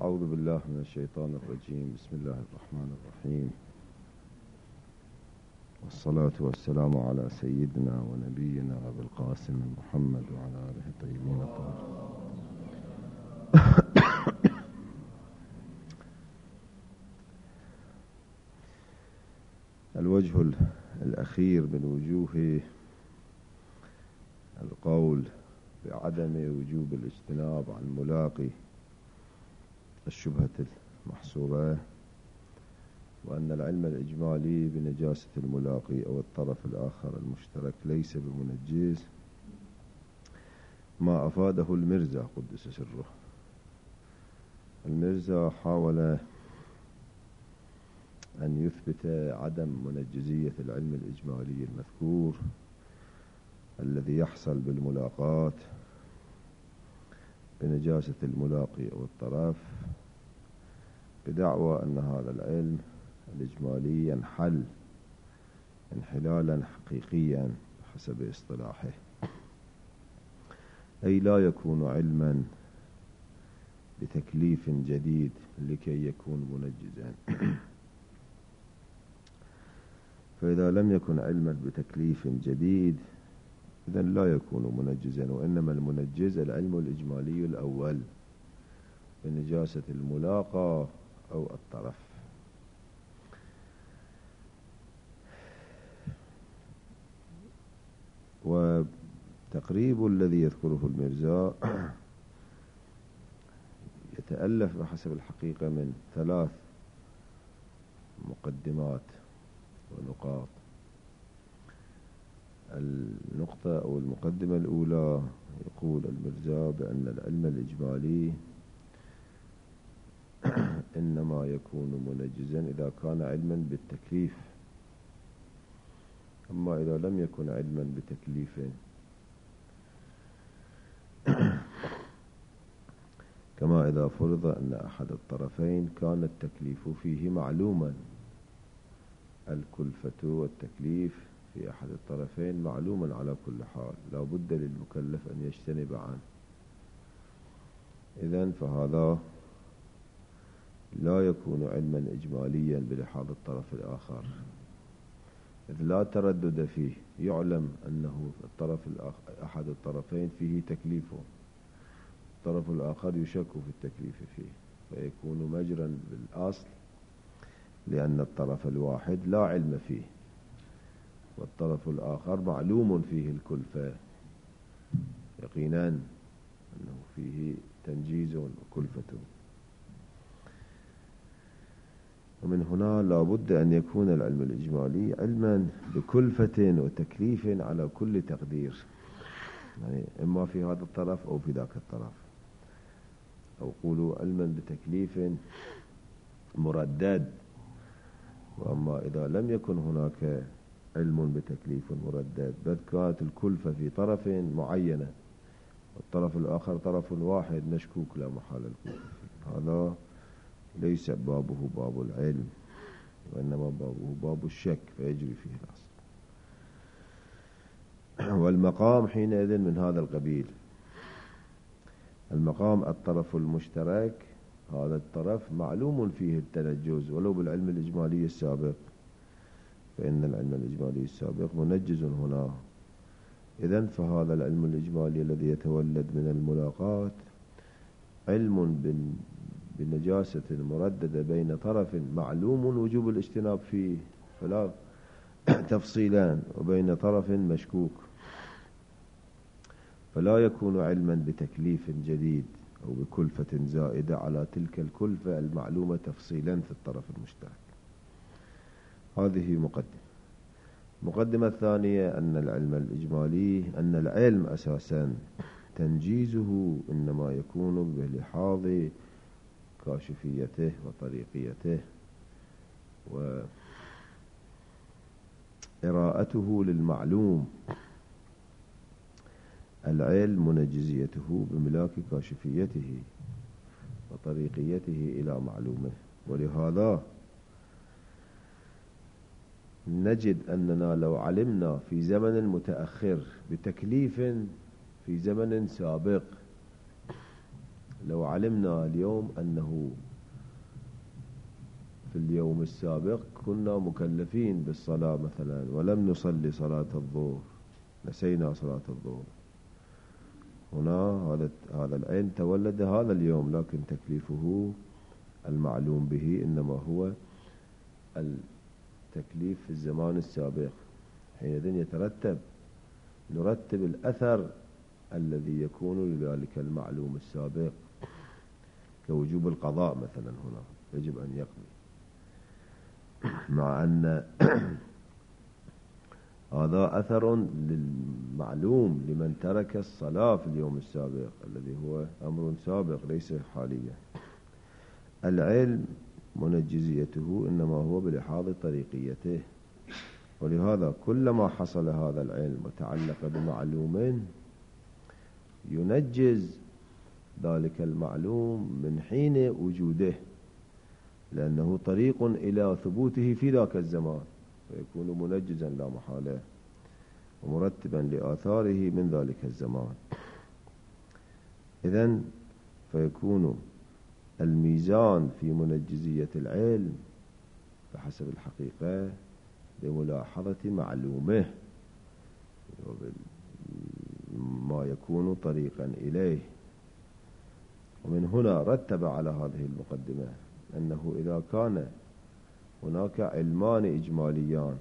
أعوذ بالله من الشيطان الرجيم. بسم الله الرحمن الرحيم، والصلاة والسلام على سيدنا ونبينا أبي القاسم محمد وعلى آله الطيبين الطاهرين. الوجه الأخير من وجوه القول بعدم وجوب الاجتناب عن ملاقي الشبهة المحصورة، وأن العلم الإجمالي بنجاسة الملاقي أو الطرف الآخر المشترك ليس بمنجز، ما أفاده المرزا قدس سره. المرزا حاول أن يثبت عدم منجزية العلم الإجمالي المذكور الذي يحصل بالملاقات بنجاسة الملاقي أو الطرف، بدعوى أن هذا العلم الإجمالي ينحل انحلالا حقيقيا حسب اصطلاحه، أي لا يكون علما بتكليف جديد لكي يكون منجزا. فإذا لم يكن علما بتكليف جديد إذن لا يكون منجزا، وإنما المنجز العلم الإجمالي الأول بنجاسة الملاقى أو الطرف. وتقريب الذي يذكره المرزا يتألف بحسب الحقيقة من 3 مقدمات ونقاط. النقطة أو المقدمة الأولى، يقول المرزا بأن العلم الإجمالي إنما يكون منجزا إذا كان علما بالتكليف، أما إذا لم يكن علما بتكليف كما إذا فرض أن أحد الطرفين كان التكليف فيه معلوما. الكلفة والتكليف في أحد الطرفين معلوما على كل حال، لا بد للمكلف أن يجتنب عنه. إذن فهذا لا يكون علما إجماليا بلحاظ الطرف الآخر، إذ لا تردد فيه، يعلم أنه أحد الطرفين فيه تكليفه، الطرف الآخر يشك في التكليف فيه، فيكون مجرا بالأصل، لأن الطرف الواحد لا علم فيه والطرف الآخر معلوم فيه الكلفة يقينا أنه فيه تنجيز وكلفة. ومن هنا لا بد أن يكون العلم الإجمالي علما بكلفة وتكليف على كل تقدير، يعني إما في هذا الطرف أو في ذاك الطرف، أو قولوا علما بتكليف مردد. وأما إذا لم يكن هناك علم بتكليف مردد، بل كانت الكلفة في طرف معينة والطرف الآخر طرف واحد مشكوك لا محال الكلفة، هذا ليس بابه باب العلم، وإنما بابه باب الشك فيجري فيه الأصل. والمقام حينئذ من هذا القبيل. المقام الطرف المشترك، هذا الطرف معلوم فيه التنجز ولو بالعلم الإجمالي السابق، فإن العلم الإجمالي السابق منجز هنا. إذن فهذا العلم الإجمالي الذي يتولد من الملاقات علم بنجاسة مرددة بين طرف معلوم وجوب الاجتناب فيه فلا تفصيلان، وبين طرف مشكوك، فلا يكون علما بتكليف جديد أو بكلفة زائدة على تلك الكلفة المعلومة تفصيلا في الطرف المشترك. هذه مقدمة الثانية، أن العلم الإجمالي، أن العلم أساسا تنجيزه إنما يكون بلحاظ كاشفيته وطريقيته وإراءته للمعلوم. العلم منجزيته بملاك كاشفيته وطريقيته إلى معلومه. ولهذا نجد أننا لو علمنا في زمن متأخر بتكليف في زمن سابق لو علمنا اليوم أنه في اليوم السابق كنا مكلفين بالصلاة مثلا ولم نصلي صلاة الظهر، نسينا صلاة الظهر، هنا هذا العين تولد هذا اليوم، لكن تكليفه المعلوم به إنما هو التكليف في الزمان السابق. حينئذ نرتب الأثر الذي يكون لذلك المعلوم السابق، كوجوب القضاء مثلا، هنا يجب أن يقضي، مع أن هذا أثر للمعلوم لمن ترك الصلاة في اليوم السابق الذي هو أمر سابق ليس حاليا. العلم منجزيته إنما هو بلحاظ طريقيته، ولهذا كلما حصل هذا العلم وتعلق بمعلوم ينجز ذلك المعلوم من حين وجوده، لأنه طريق إلى ثبوته في ذاك الزمان، فيكون منجزا لا محالة ومرتبا لآثاره من ذلك الزمان. إذن فيكون الميزان في منجزية العلم بحسب الحقيقة بملاحظة معلومه ما يكون طريقا إليه. ومن هنا رتب على هذه المقدمة أنه إذا كان هناك علمان إجماليان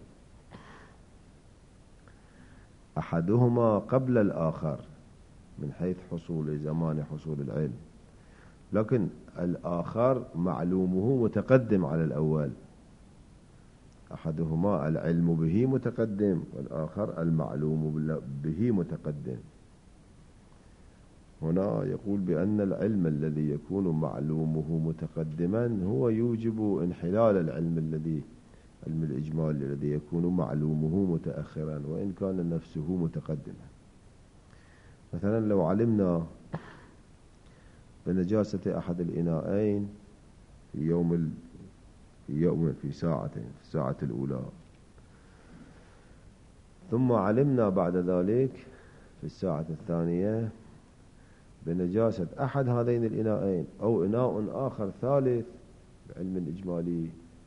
أحدهما قبل الآخر من حيث زمان حصول العلم، لكن الآخر معلومه متقدم على الأول، أحدهما العلم به متقدم والآخر المعلوم به متقدم، هنا يقول بأن العلم الذي يكون معلومه متقدما هو يوجب انحلال العلم الإجمالي الذي يكون معلومه متأخرا وإن كان نفسه متقدما. مثلا لو علمنا بنجاسة أحد الإناءين في ساعتين، في الساعة الأولى، ثم علمنا بعد ذلك في الساعة الثانية بنجاسة أحد هذين الإناءين أو إناء آخر ثالث بعلم الإجمالي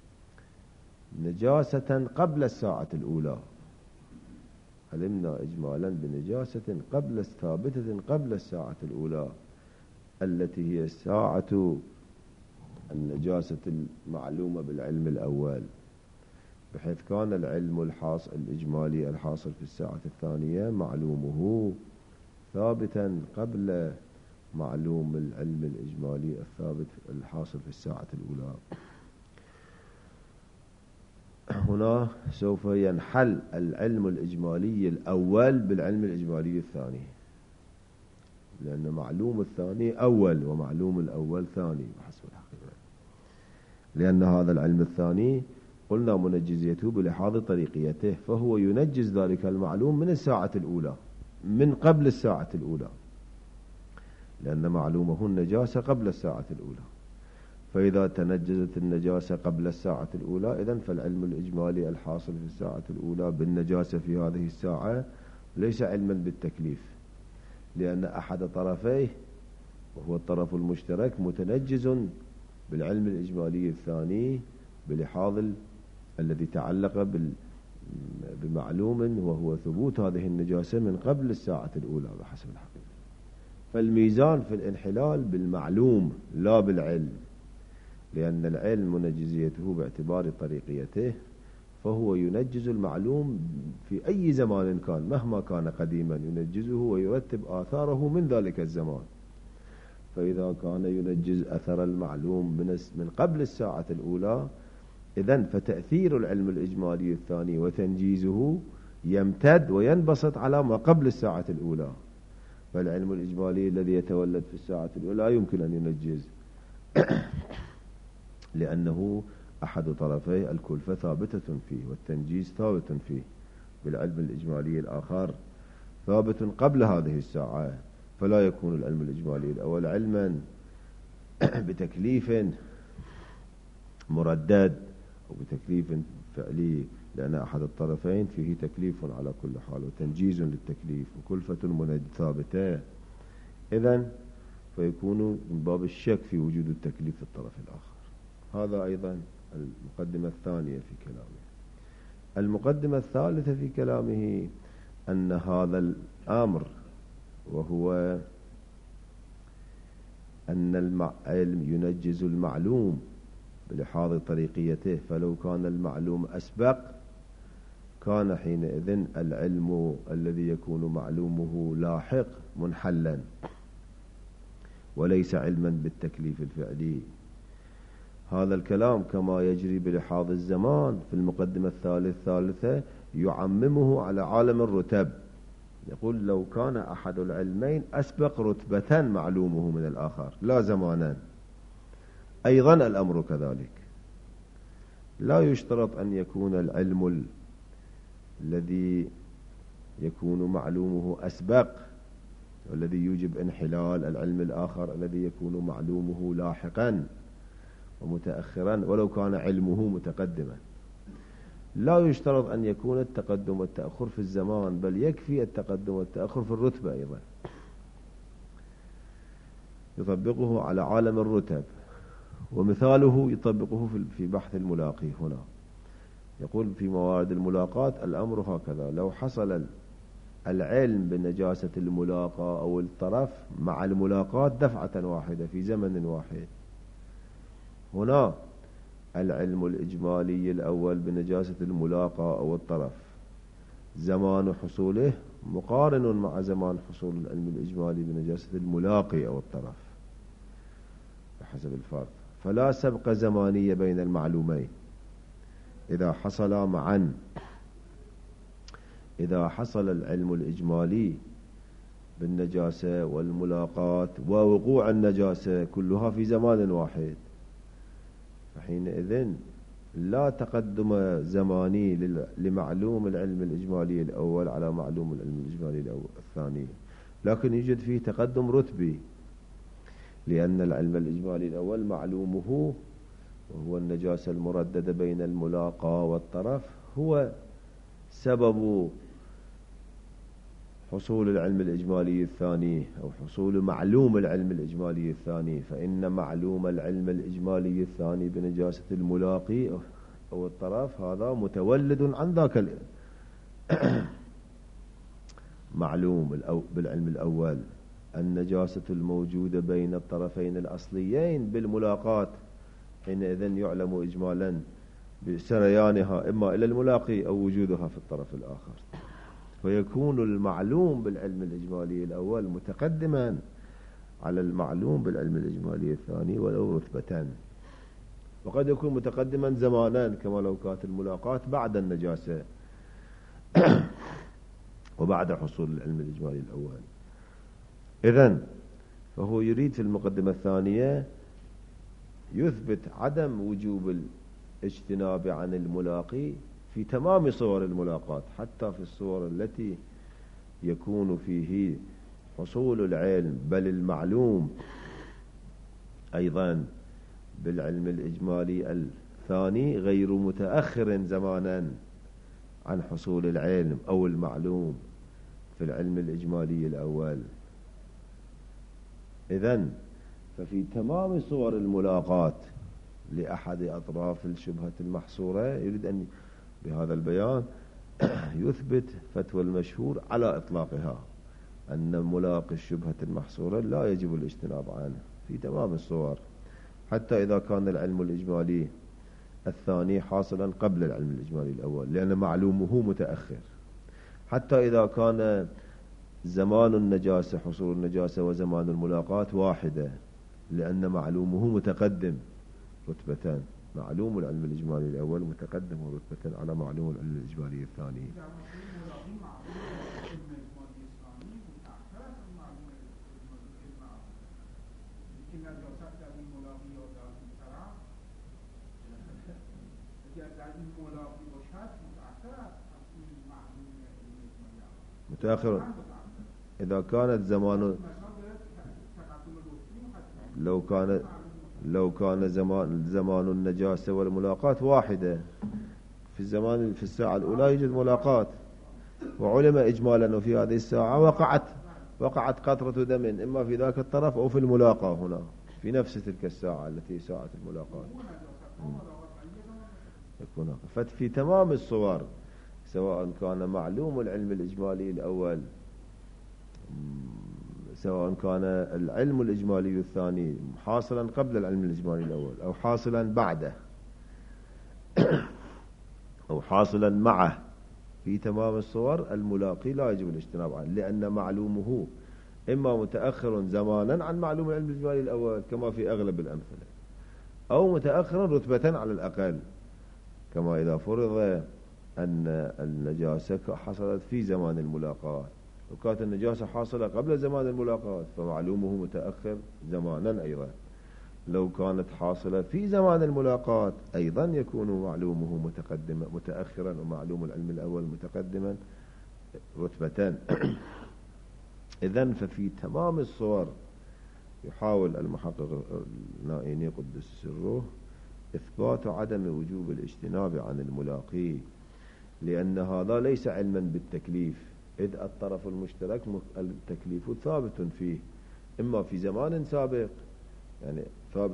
نجاسة قبل الساعة الأولى، علمنا إجمالا بنجاسة ثابتة قبل الساعة الأولى التي هي الساعة النجاسة المعلومة بالعلم الأول، بحيث كان العلم الإجمالي الحاصل في الساعة الثانية معلومه ثابتا قبل معلوم العلم الإجمالي الثابت الحاصل في الساعة الأولى. هنا سوف ينحل العلم الإجمالي الأول بالعلم الإجمالي الثاني، لأن معلوم الثاني أول ومعلوم الأول ثاني بحسب الحقيقة، لأن هذا العلم الثاني قلنا منجزيته بلحاظ طريقيته، فهو ينجز ذلك المعلوم من الساعة الأولى، من قبل الساعة الأولى، لأن معلومه النجاسة قبل الساعة الأولى. فإذا تنجزت النجاسة قبل الساعة الأولى إذن فالعلم الإجمالي الحاصل في الساعة الأولى بالنجاسة في هذه الساعة ليس علما بالتكليف، لأن أحد طرفيه وهو الطرف المشترك متنجز بالعلم الإجمالي الثاني بلحاظ الذي تعلق بمعلوم وهو ثبوت هذه النجاسة من قبل الساعة الأولى بحسب الحقيقة. فالميزان في الانحلال بالمعلوم لا بالعلم، لأن العلم منجزيته باعتبار طريقيته، فهو ينجز المعلوم في أي زمان كان مهما كان قديما ينجزه ويرتب آثاره من ذلك الزمان. فإذا كان ينجز أثر المعلوم من قبل الساعة الأولى إذن فتأثير العلم الإجمالي الثاني وتنجيزه يمتد وينبسط على ما قبل الساعة الأولى. فالعلم الإجمالي الذي يتولد في الساعة الأولى لا يمكن أن ينجز لأنه أحد طرفي الكلفة ثابتة فيه والتنجيز ثابت فيه، بالعلم الإجمالي الآخر ثابت قبل هذه الساعة، فلا يكون العلم الإجمالي الأول علما بتكليف مردد أو بتكليف فعلي، لأن أحد الطرفين فيه تكليف على كل حال وتنجيز للتكليف وكلفة ثابتة. إذن فيكون من باب الشك في وجود التكليف في الطرف الآخر. هذا أيضا المقدمة الثانية في كلامه. المقدمة الثالثة في كلامه أن هذا الأمر، وهو أن العلم ينجز المعلوم بلحاظ طريقيته، فلو كان المعلوم أسبق كان حينئذ العلم الذي يكون معلومه لاحق منحلا وليس علما بالتكليف الفعلي. هذا الكلام كما يجري بلحاظ الزمان في المقدمة الثالثة يعممه على عالم الرتب. يقول لو كان أحد العلمين أسبق رتبة معلومه من الآخر لا زمانا، أيضا الأمر كذلك. لا يشترط أن يكون العلم الذي يكون معلومه أسبق والذي يوجب انحلال العلم الآخر الذي يكون معلومه لاحقا ومتأخرا ولو كان علمه متقدما. لا يشترط أن يكون التقدم والتأخر في الزمان، بل يكفي التقدم والتأخر في الرتبة أيضا. يطبقه على عالم الرتب، ومثاله يطبقه في بحث الملاقي هنا. يقول في موارد الملاقات الأمر هكذا: لو حصل العلم بنجاسة الملاقى أو الطرف مع الملاقات دفعة واحدة في زمن واحد، هنا العلم الإجمالي الأول بنجاسة الملاقى أو الطرف زمان حصوله مقارن مع زمان حصول العلم الإجمالي بنجاسة الملاقي أو الطرف بحسب الفرق. فلا سبق زمانية بين المعلومين إذا حصلا معا. إذا حصل العلم الإجمالي بالنجاسة والملاقات ووقوع النجاسة كلها في زمان واحد، فحينئذ لا تقدم زماني لمعلوم العلم الإجمالي الأول على معلوم العلم الإجمالي الثاني، لكن يوجد فيه تقدم رتبي، لأن العلم الإجمالي الأول معلومه وهو النجاسة المرددة بين الملاقى والطرف هو سبب حصول العلم الإجمالي الثاني أو حصول معلوم العلم الإجمالي الثاني. فإن معلوم العلم الإجمالي الثاني بنجاسة الملاقي أو الطرف هذا متولد عن ذاك معلوم بالعلم الأول. النجاسة الموجودة بين الطرفين الأصليين بالملاقات حينئذ يعلم إجمالا بسريانها إما إلى الملاقي أو وجودها في الطرف الآخر، ويكون المعلوم بالعلم الإجمالي الأول متقدما على المعلوم بالعلم الإجمالي الثاني ولو رتبتان، وقد يكون متقدما زمانا كما لو كانت الملاقات بعد النجاسة وبعد حصول العلم الإجمالي الأول. إذن فهو يريد في المقدمة الثانية يثبت عدم وجوب الاجتناب عن الملاقي في تمام صور الملاقات، حتى في الصور التي يكون فيه حصول العلم بل المعلوم أيضا بالعلم الإجمالي الثاني غير متأخر زمانا عن حصول العلم أو المعلوم في العلم الإجمالي الأول. إذن ففي تمام صور الملاقات لأحد أطراف الشبهة المحصورة يريد أن بهذا البيان يثبت فتوى المشهور على إطلاقها أن ملاقي الشبهة المحصورة لا يجب الاجتناب عنه في تمام الصور، حتى إذا كان العلم الإجمالي الثاني حاصلا قبل العلم الإجمالي الأول لأن معلومه متأخر، حتى إذا كان زمان النجاسة حصول النجاسة وزمان الملاقات واحدة لأن معلومه متقدم رتبتان، معلوم العلم الإجمالي الأول متقدم رتبة على معلوم العلم الإجمالي الثاني. متأخر إذا كانت زمان لو كان زمان النجاسة والملاقات واحدة في الساعة الأولى يوجد ملاقات وعلم إجمالا وفي هذه الساعة وقعت قطرة دم إما في ذاك الطرف أو في الملاقاة هنا في نفس تلك الساعة التي ساعة الملاقاة يكون ففي تمام الصور سواء كان معلوم العلم الإجمالي الأول سواء كان العلم الإجمالي الثاني حاصلا قبل العلم الإجمالي الأول أو حاصلا بعده أو حاصلا معه في تمام الصور الملاقي لا يجب الاجتناب عنه لأن معلومه إما متأخر زمانا عن معلوم العلم الإجمالي الأول كما في أغلب الأمثلة أو متأخر رتبة على الأقل كما إذا فرض أن النجاسة حصلت في زمان الملاقاة وكانت النجاسة حاصلة قبل زمان الملاقاة فمعلومه متأخر زمانا أيضا لو كانت حاصلة في زمان الملاقاة أيضا يكون معلومه متأخرا ومعلوم العلم الأول متقدما رتبتان إذن ففي تمام الصور يحاول المحقق النائيني قدس سره إثبات عدم وجوب الاجتناب عن الملاقي لأن هذا ليس علما بالتكليف إذ الطرف المشترك التكليف ثابت فيه إما في زمان سابق يعني ثابت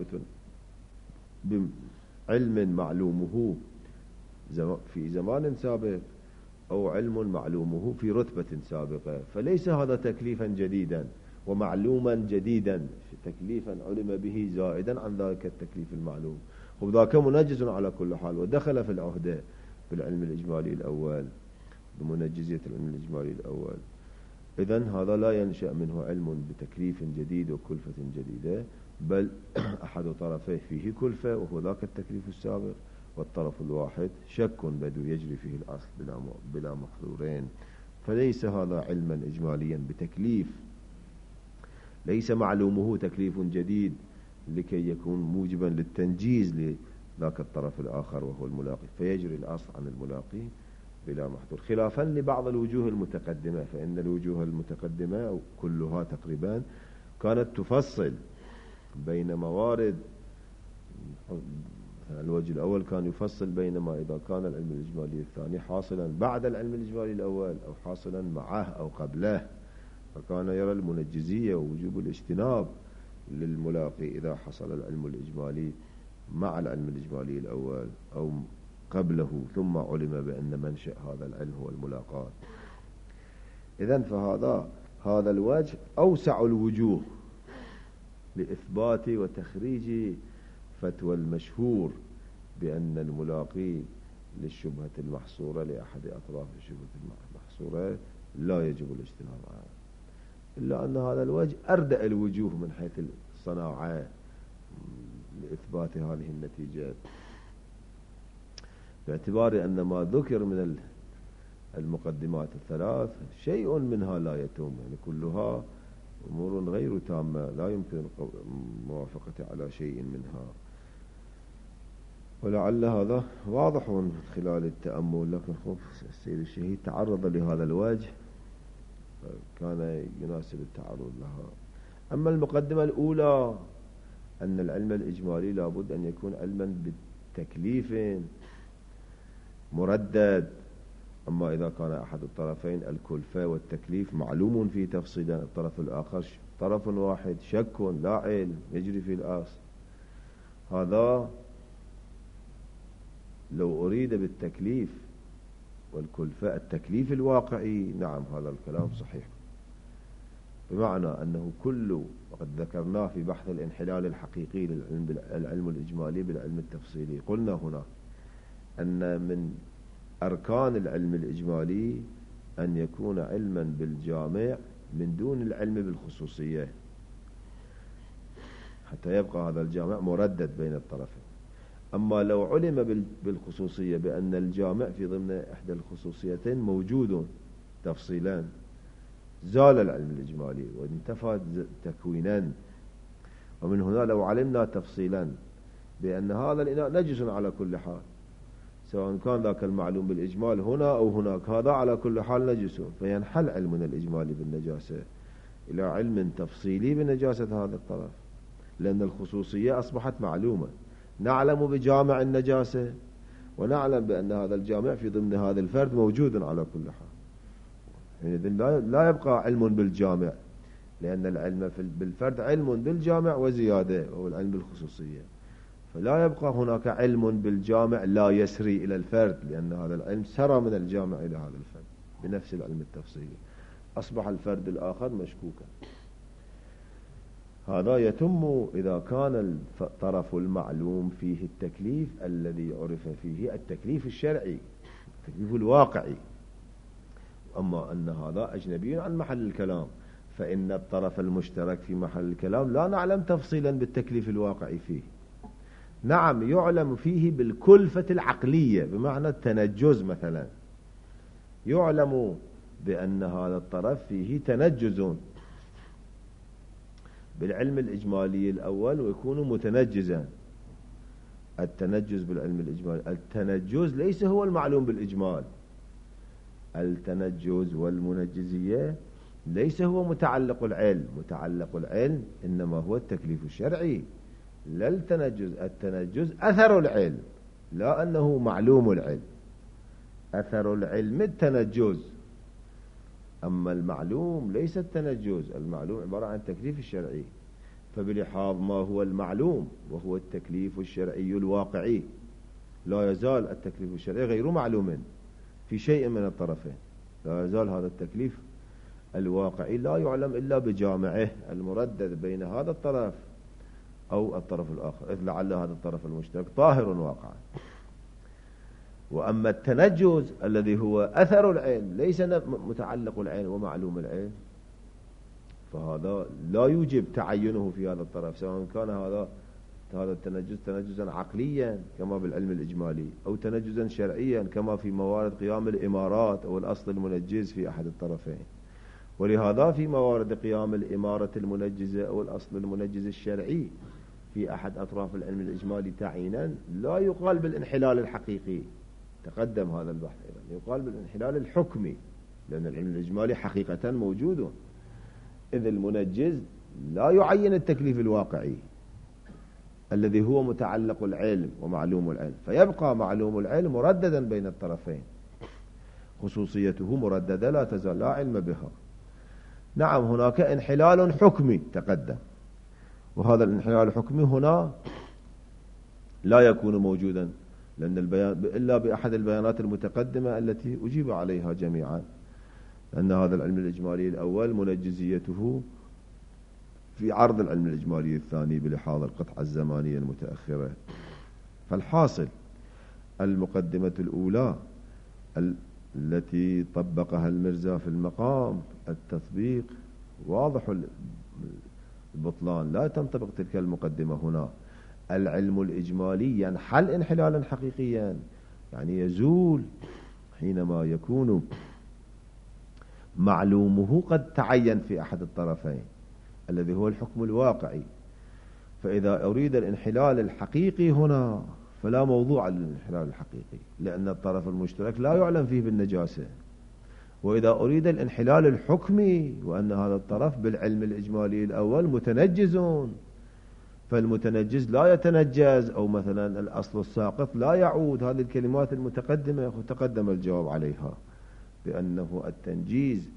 بعلم معلومه في زمان سابق أو علم معلومه في رتبة سابقة فليس هذا تكليفا جديدا ومعلوما جديدا تكليفا علم به زائدا عن ذلك التكليف المعلوم وذاك منجز على كل حال ودخل في العهدة بالعلم الإجمالي الأول بمنجزية العلم الإجمالي الأول إذن هذا لا ينشأ منه علم بتكليف جديد وكلفة جديدة بل أحد طرفيه فيه كلفة وهو ذاك التكليف السابق والطرف الواحد شك بدو يجري فيه الأصل بلا محظورين فليس هذا علما إجماليا بتكليف ليس معلومه تكليف جديد لكي يكون موجبا للتنجيز لذاك الطرف الآخر وهو الملاقي فيجري الأصل عن الملاقي بلا محظور خلافا لبعض الوجوه المتقدمة فإن الوجوه المتقدمة كلها تقريبا كانت تفصل بين موارد الوجه الأول كان يفصل بينما إذا كان العلم الإجمالي الثاني حاصلا بعد العلم الإجمالي الأول أو حاصلا معه أو قبله فكان يرى المنجزية ووجوب الاجتناب للملاقي إذا حصل العلم الإجمالي مع العلم الإجمالي الأول أو قبله ثم علم بأن منشأ هذا العلم هو الملاقاة إذن هذا الوجه أوسع الوجوه لإثبات وتخريج فتوى المشهور بأن الملاقي للشبهة المحصورة لأحد أطراف الشبهة المحصورة لا يجب الاجتناب عنه إلا أن هذا الوجه أردأ الوجوه من حيث الصناعة لإثبات هذه النتيجات باعتبار أن ما ذكر من المقدمات الثلاث شيء منها لا يتم يعني كلها أمور غير تامة لا يمكن الموافقة على شيء منها ولعل هذا واضح من خلال التأمل لكن السيد الشهيد تعرض لهذا الوجه كان يناسب التعرض لها أما المقدمة الأولى أن العلم الإجمالي لابد أن يكون علما بالتكليف مردد أما إذا كان أحد الطرفين الكلفة والتكليف معلوم في تفصيل الطرف الآخر طرف واحد شك لا علم يجري في الأصل هذا لو أريد بالتكليف والكلفة التكليف الواقعي نعم هذا الكلام صحيح بمعنى أنه كل وقد ذكرناه في بحث الانحلال الحقيقي للعلم الإجمالي بالعلم التفصيلي قلنا هنا أن من أركان العلم الإجمالي أن يكون علما بالجامع من دون العلم بالخصوصية حتى يبقى هذا الجامع مردد بين الطرفين أما لو علم بالخصوصية بأن الجامع في ضمن إحدى الخصوصيتين موجود تفصيلا زال العلم الإجمالي وانتفى تكوينا ومن هنا لو علمنا تفصيلا بأن هذا الإناء نجس على كل حال سواء كان ذاك المعلوم بالإجمال هنا أو هناك هذا على كل حال نجس فينحل علمنا الإجمالي بالنجاسة إلى علم تفصيلي بنجاسة هذا الطرف لأن الخصوصية أصبحت معلومة نعلم بجامع النجاسة ونعلم بأن هذا الجامع في ضمن هذا الفرد موجود على كل حال يعني لا يبقى علم بالجامع لأن العلم بالفرد علم بالجامع وزيادة، وهو العلم بالخصوصية. فلا يبقى هناك علم بالجامع لا يسري إلى الفرد، لأن هذا العلم سرى من الجامع إلى هذا الفرد بنفس العلم التفصيلي، أصبح الفرد الآخر مشكوكا. هذا يتم إذا كان الطرف المعلوم فيه التكليف الذي عرف فيه التكليف الشرعي، التكليف الواقعي. أما أن هذا أجنبي عن محل الكلام، فإن الطرف المشترك في محل الكلام لا نعلم تفصيلا بالتكليف الواقعي فيه. نعم يعلم فيه بالكلفة العقلية، بمعنى التنجز مثلا، يعلم بأن هذا الطرف فيه تنجز بالعلم الإجمالي الأول ويكون متنجزا. التنجز بالعلم الإجمالي، التنجز ليس هو المعلوم بالإجمال، التنجز والمنجزية ليس هو متعلق العلم، متعلق العلم إنما هو التكليف الشرعي، لا التنجز. التنجز أثر العلم، لا أنه معلوم العلم. أثر العلم التنجز، أما المعلوم ليس التنجز، المعلوم عبارة عن التكليف الشرعي. فبلحاظ ما هو المعلوم وهو التكليف الشرعي الواقعي، لا يزال التكليف الشرعي غير معلوم في شيء من الطرفين، لا يزال هذا التكليف الواقعي لا يعلم إلا بجامعه المردد بين هذا الطرف أو الطرف الآخر، إذ لعل هذا الطرف المشترك طاهر واقعا. وأما التنجز الذي هو أثر العلم ليس متعلق العلم ومعلوم العلم، فهذا لا يوجب تعينه في هذا الطرف، سواء كان هذا التنجز تنجزا عقليا كما بالعلم الإجمالي، أو تنجزا شرعيا كما في موارد قيام الإمارات أو الأصل المنجز في أحد الطرفين. ولهذا في موارد قيام الإمارة المنجزة أو الأصل المنجز الشرعي في أحد أطراف العلم الإجمالي تعيينا لا يقال بالانحلال الحقيقي، تقدم هذا البحث أيضا، يقال بالانحلال الحكمي، لأن العلم الإجمالي حقيقة موجود، إذ المنجز لا يعين التكليف الواقعي الذي هو متعلق العلم ومعلوم العلم، فيبقى معلوم العلم مرددا بين الطرفين، خصوصيته مرددة لا تزال لا علم بها. نعم هناك انحلال حكمي تقدم، وهذا الانحلال الحكمي هنا لا يكون موجودا، لأن البيان إلا بأحد البيانات المتقدمة التي أجيب عليها جميعا، أن هذا العلم الإجمالي الأول منجزيته في عرض العلم الإجمالي الثاني بلحاظ القطعة الزمانية المتأخرة. فالحاصل المقدمة الأولى التي طبقها المرزا في المقام التطبيق واضح البطلان، لا تنطبق تلك المقدمة هنا. العلم الإجمالي ينحل انحلالا حقيقيا، يعني يزول حينما يكون معلومه قد تعين في أحد الطرفين الذي هو الحكم الواقعي. فإذا أريد الانحلال الحقيقي هنا فلا موضوع للانحلال الحقيقي، لأن الطرف المشترك لا يعلم فيه بالنجاسة. وإذا أريد الانحلال الحكمي وأن هذا الطرف بالعلم الإجمالي الأول متنجزون، فالمتنجز لا يتنجز، أو مثلا الأصل الساقط لا يعود، هذه الكلمات المتقدمة وتقدم الجواب عليها بأنه التنجيز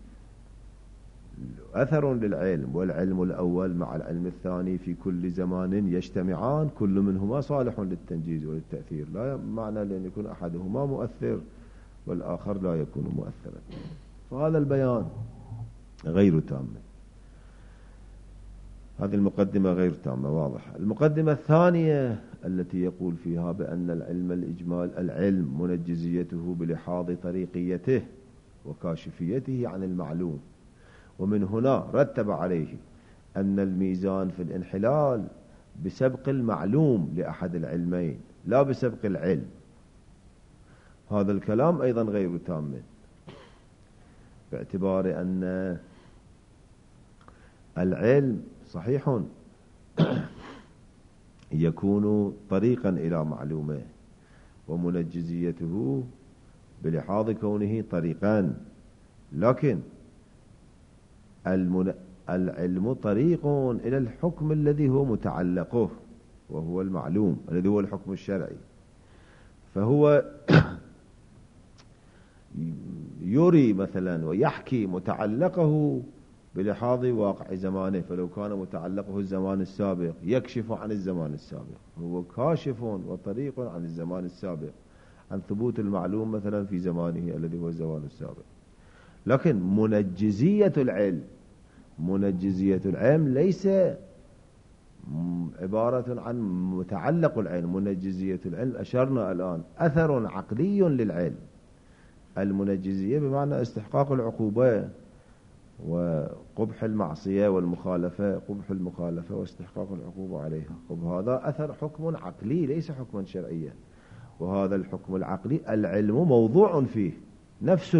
أثر للعلم، والعلم الأول مع العلم الثاني في كل زمان يجتمعان، كل منهما صالح للتنجيز وللتأثير، لا معنى لأن يكون أحدهما مؤثر والآخر لا يكون مؤثرا. فهذا البيان غير تام، هذه المقدمة غير تامة واضحة. المقدمة الثانية التي يقول فيها بأن العلم منجزيته بلحاظ طريقيته وكاشفيته عن المعلوم، ومن هنا رتب عليه أن الميزان في الانحلال بسبق المعلوم لأحد العلمين لا بسبق العلم. هذا الكلام أيضا غير تام، باعتبار أن العلم صحيح يكون طريقا إلى معلومه، ومنجزيته بلحاظ كونه طريقا، لكن العلم طريق إلى الحكم الذي هو متعلقه وهو المعلوم الذي هو الحكم الشرعي، فهو يري مثلا ويحكي متعلقه بلحاظ واقع زمانه، فلو كان متعلقه الزمان السابق يكشف عن الزمان السابق، هو كاشف وطريق عن الزمان السابق، عن ثبوت المعلوم مثلا في زمانه الذي هو الزمان السابق. لكن منجزية العلم ليس عبارة عن متعلق العلم. منجزية العلم أشرنا الآن أثر عقلي للعلم. المنجزية بمعنى استحقاق العقوبة وقبح المعصية والمخالفة، قبح المخالفة واستحقاق العقوبة عليها، وهذا أثر حكم عقلي ليس حكما شرعيا. وهذا الحكم العقلي العلم موضوع فيه، نفس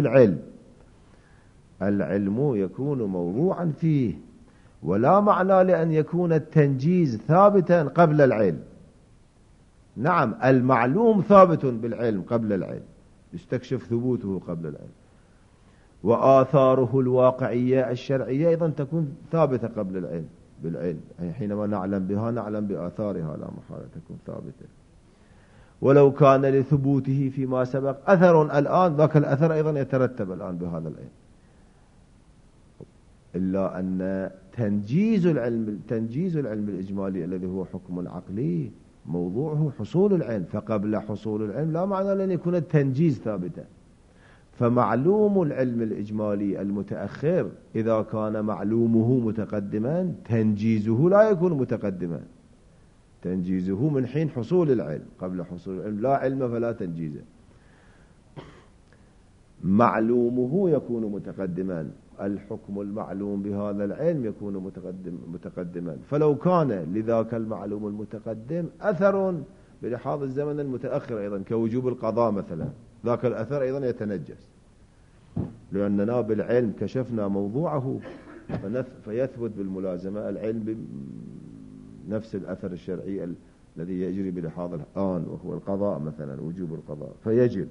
العلم يكون موضوعا فيه، ولا معنى لأن يكون التنجيز ثابتا قبل العلم. نعم المعلوم ثابت بالعلم قبل العلم، يستكشف ثبوته قبل العلم، وآثاره الواقعية الشرعية أيضا تكون ثابتة قبل العلم بالعلم، حينما نعلم بها نعلم بآثارها لا محالة تكون ثابتة. ولو كان لثبوته فيما سبق أثر الآن، ذاك الأثر أيضا يترتب الآن بهذا العلم. إلا أن تنجيز العلم الإجمالي الذي هو حكم عقلي موضوعه حصول العلم، فقبل حصول العلم لا معنى لأن يكون التنجيز ثابتا. فمعلوم العلم الإجمالي المتأخر إذا كان معلومه متقدما تنجيزه لا يكون متقدما، تنجيزه من حين حصول العلم. قبل حصول العلم لا علم فلا تنجيز. معلومه يكون متقدما، الحكم المعلوم بهذا العلم يكون متقدما. فلو كان لذاك المعلوم المتقدم أثر بلحاظ الزمن المتأخر أيضا كوجوب القضاء مثلا، ذاك الأثر أيضا يتنجس، لأننا بالعلم كشفنا موضوعه فيثبت بالملازمة العلم بنفس الأثر الشرعي الذي يجري بلحاظ الآن، وهو القضاء مثلا، وجوب القضاء فيجب.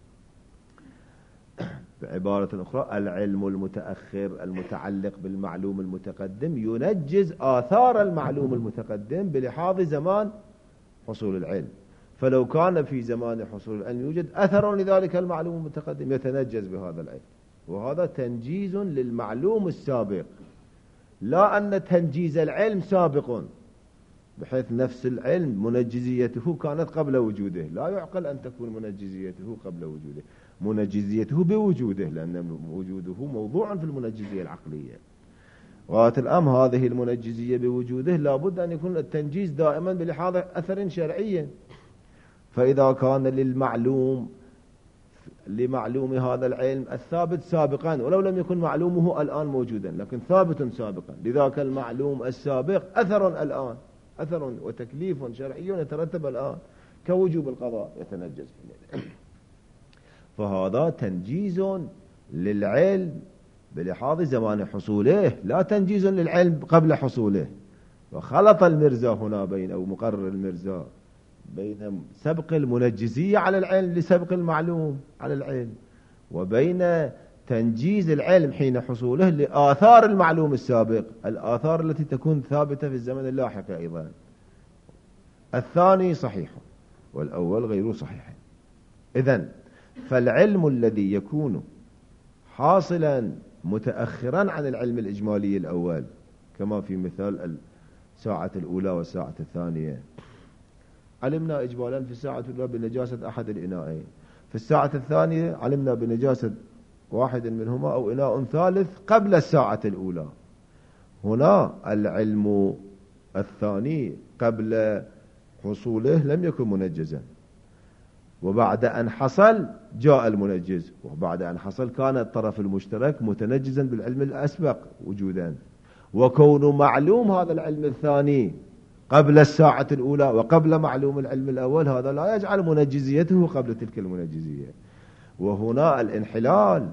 بعبارة أخرى العلم المتأخر المتعلق بالمعلوم المتقدم ينجز آثار المعلوم المتقدم بلحاظ زمان حصول العلم. فلو كان في زمان حصول العلم يوجد أثر لذلك المعلوم المتقدم يتنجز بهذا العلم، وهذا تنجيز للمعلوم السابق، لا أن تنجيز العلم سابق بحيث نفس العلم منجزيته كانت قبل وجوده. لا يعقل أن تكون منجزيته قبل وجوده، منجزيته بوجوده، لأن وجوده موضوع في المنجزية العقلية. غاية الأمر هذه المنجزية بوجوده لابد أن يكون التنجيز دائما بلحاظ أثر شرعي. فإذا كان لمعلوم هذا العلم الثابت سابقا، ولو لم يكن معلومه الآن موجودا لكن ثابت سابقا، لذاك المعلوم السابق أثر الآن، أثر وتكليف شرعي يترتب الآن كوجوب القضاء يتنجز فيه. فهذا تنجيز للعلم بلحاظ زمان حصوله، لا تنجيز للعلم قبل حصوله. وخلط المرزا هنا بين، أو مقرر المرزا، بين سبق المنجزية على العلم لسبق المعلوم على العلم، وبين تنجيز العلم حين حصوله لآثار المعلوم السابق، الآثار التي تكون ثابتة في الزمن اللاحق أيضا. الثاني صحيح والأول غير صحيح. إذن فالعلم الذي يكون حاصلا متأخرا عن العلم الإجمالي الأول، كما في مثال الساعة الأولى والساعة الثانية، علمنا إجمالا في الساعة الأولى بنجاسة أحد الإناءين، في الساعة الثانية علمنا بنجاسة واحد منهما أو إناء ثالث قبل الساعة الأولى. هنا العلم الثاني قبل حصوله لم يكن منجزا، وبعد أن حصل جاء المنجز، وبعد أن حصل كان الطرف المشترك متنجزا بالعلم الأسبق وجودا. وكون معلوم هذا العلم الثاني قبل الساعة الأولى وقبل معلوم العلم الأول هذا لا يجعل منجزيته قبل تلك المنجزية. وهنا الانحلال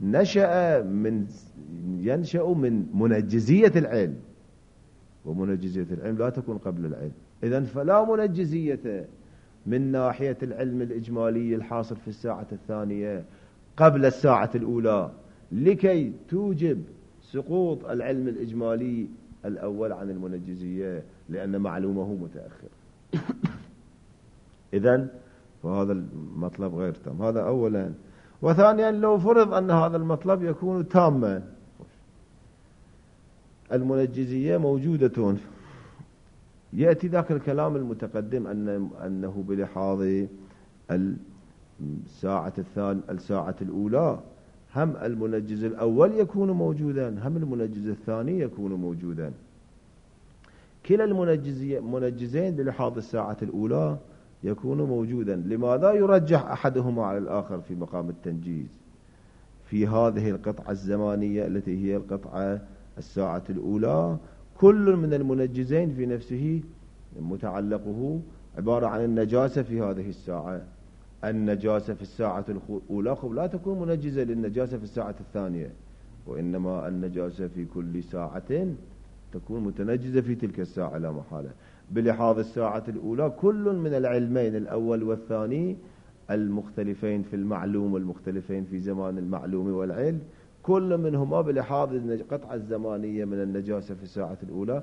ينشأ من منجزية العلم، ومنجزية العلم لا تكون قبل العلم. إذن فلا منجزية من ناحية العلم الإجمالي الحاصل في الساعة الثانية قبل الساعة الأولى لكي توجب سقوط العلم الإجمالي الأول عن المنجزية، لأن معلومه متأخر. إذن فهذا المطلب غير تام، هذا أولا. وثانيا لو فرض أن هذا المطلب يكون تاما، المنجزية موجودة. يأتي ذاك الكلام المتقدم أنه بلحاظ الساعة الأولى هم المنجز الأول يكون موجودا، هم المنجز الثاني يكون موجودا. كلا المنجزين بلحاظ الساعة الأولى يكون موجودا. لماذا يرجح أحدهما على الآخر في مقام التنجيز في هذه القطعة الزمانية التي هي القطعة الساعة الأولى؟ كل من المنجزين في نفسه متعلقه عبارة عن النجاسة في هذه الساعة. النجاسة في الساعة الأولى لا تكون منجزة للنجاسة في الساعة الثانية، وإنما النجاسة في كل ساعة تكون متنجزة في تلك الساعة لا محالة. بلحاظ الساعة الأولى كل من العلمين الأول والثاني المختلفين في المعلوم والمختلفين في زمان المعلوم والعلم، كل منهما بلحاظ القطعة الزمانية من النجاسة في الساعة الأولى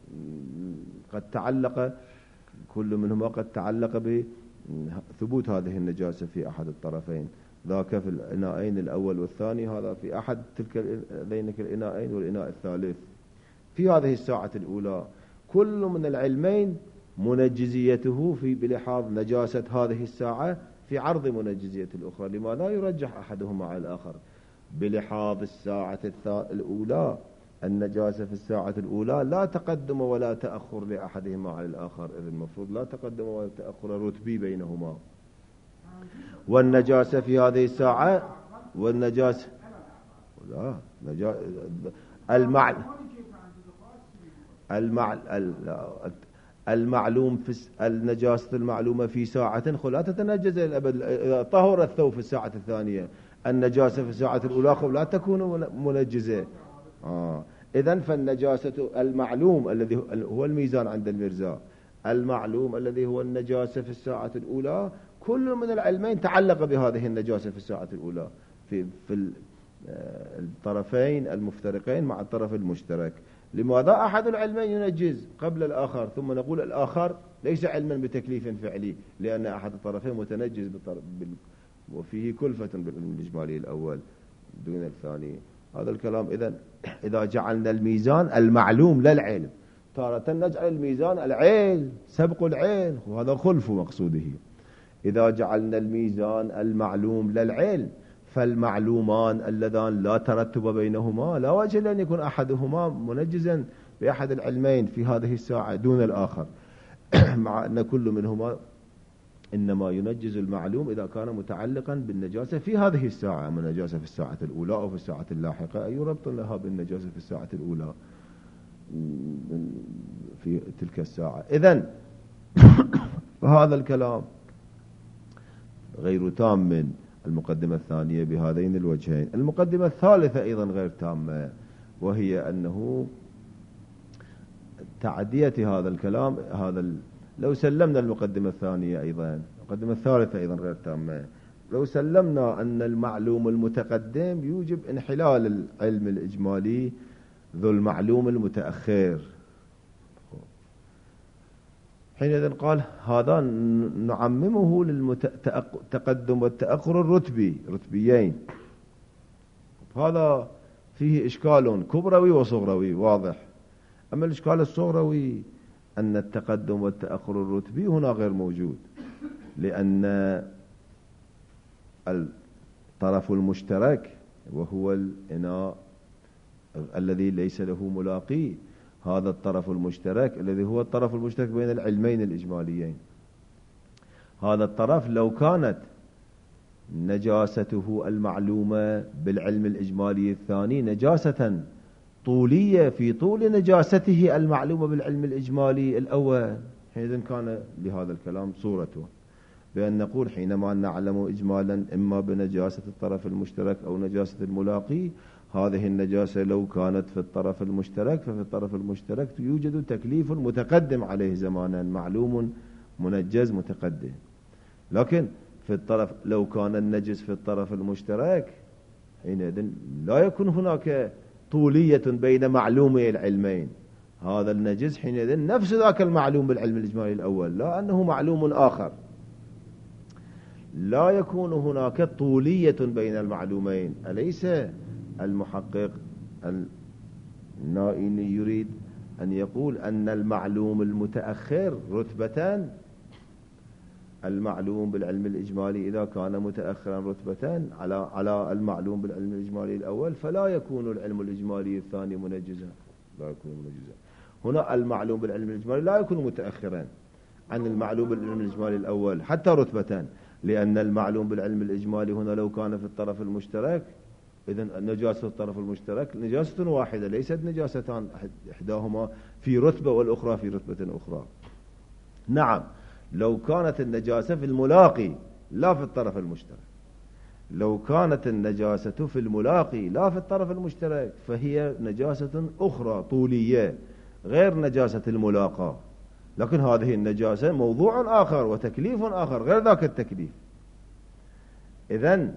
كل منهما قد تعلق بثبوت هذه النجاسة في أحد الطرفين، ذاك في الإناءين الأول والثاني، هذا في أحد ذينك الإناءين والإناء الثالث. في هذه الساعة الأولى كل من العلمين منجزيته بلحاظ نجاسة هذه الساعة في عرض منجزية الأخرى. لماذا يرجح أحدهما على الآخر؟ بلحاظ الساعة الأولى النجاسة في الساعة الأولى لا تقدم ولا تأخر لأحدهما على الآخر، إذن المفروض لا تقدم ولا تأخر رتبي بينهما. والنجاسة في هذه الساعة والنجاسة لا المعلوم في النجاسة المعلومة في ساعة لا تتنجز الأبد. إذا طهر الثوب في الساعة الثانية النجاسة في الساعة الأولى لا تكون منجزة. إذن فالنجاسة المعلوم الذي هو الميزان عند المرزا، المعلوم الذي هو النجاسة في الساعة الأولى كل من العلمين تعلق بهذه النجاسة في الساعة الأولى في الطرفين المفترقين مع الطرف المشترك. لماذا أحد العلمين ينجز قبل الآخر ثم نقول الآخر ليس علما بتكليف فعلي لأن أحد الطرفين متنجز وفيه كلفة بالعلم الإجمالي الأول دون الثاني. هذا الكلام. إذا جعلنا الميزان المعلوم للعلم، تارة نجعل الميزان العلم سبق العلم، وهذا خلف مقصوده. إذا جعلنا الميزان المعلوم للعلم فالمعلومان اللذان لا ترتب بينهما لا وجه لأن يكون أحدهما منجزا بأحد العلمين في هذه الساعة دون الآخر، مع أن كل منهما إنما ينجز المعلوم إذا كان متعلقا بالنجاسة في هذه الساعة. أما النجاسة في الساعة الأولى أو في الساعة اللاحقة أي ربط لها بالنجاسة في الساعة الأولى في تلك الساعة. إذن فهذا الكلام غير تام من المقدمة الثانية بهذين الوجهين. المقدمة الثالثة أيضا غير تامة، وهي أنه تعدية هذا الكلام لو سلمنا المقدمة الثانية أيضا، المقدمة الثالثة أيضا غير تامة. لو سلمنا أن المعلوم المتقدم يوجب انحلال العلم الإجمالي ذو المعلوم المتأخر، حينئذ قال هذا نعممه للتقدم والتأخر رتبيين. هذا فيه إشكال كبروي وصغروي واضح. أما الإشكال الصغروي أن التقدم والتأخر الرتبي هنا غير موجود، لأن الطرف المشترك وهو الإناء الذي ليس له ملاقي، هذا الطرف المشترك الذي هو الطرف المشترك بين العلمين الإجماليين، هذا الطرف لو كانت نجاسته المعلومة بالعلم الإجمالي الثاني نجاسة طولية في طول نجاسته المعلومة بالعلم الإجمالي الأول، حينئذ كان لهذا الكلام صورته بأن نقول حينما نعلم إجمالا إما بنجاسة الطرف المشترك أو نجاسة الملاقي، هذه النجاسة لو كانت في الطرف المشترك ففي الطرف المشترك يوجد تكليف متقدم عليه زمانا معلوم منجز متقدم. لكن في الطرف لو كان النجس في الطرف المشترك حينئذ لا يكون هناك طولية بين معلومي العلمين، هذا النجس حينئذ نفس ذاك المعلوم بالعلم الإجمالي الأول، لا أنه معلوم آخر، لا يكون هناك طولية بين المعلومين. أليس المحقق النائيني يريد أن يقول أن المعلوم المتأخر رتبتان. المعلوم بالعلم الإجمالي إذا كان متأخرا رتبتان على المعلوم بالعلم الإجمالي الأول، فلا يكون العلم الإجمالي الثاني منجزا، لا يكون منجزا. هنا المعلوم بالعلم الإجمالي لا يكون متأخرا عن المعلوم بالعلم الإجمالي الأول حتى رتبتان، لأن المعلوم بالعلم الإجمالي هنا لو كان في الطرف المشترك، إذن نجاسة الطرف المشترك نجاسة واحدة ليست نجاستان، إحداهما في رتبة والأخرى في رتبة أخرى. نعم، لو كانت النجاسة في الملاقي لا في الطرف المشترك، لو كانت النجاسة في الملاقي لا في الطرف المشترك فهي نجاسة أخرى طولية غير نجاسة الملاقاة، لكن هذه النجاسة موضوع آخر وتكليف آخر غير ذاك التكليف. إذن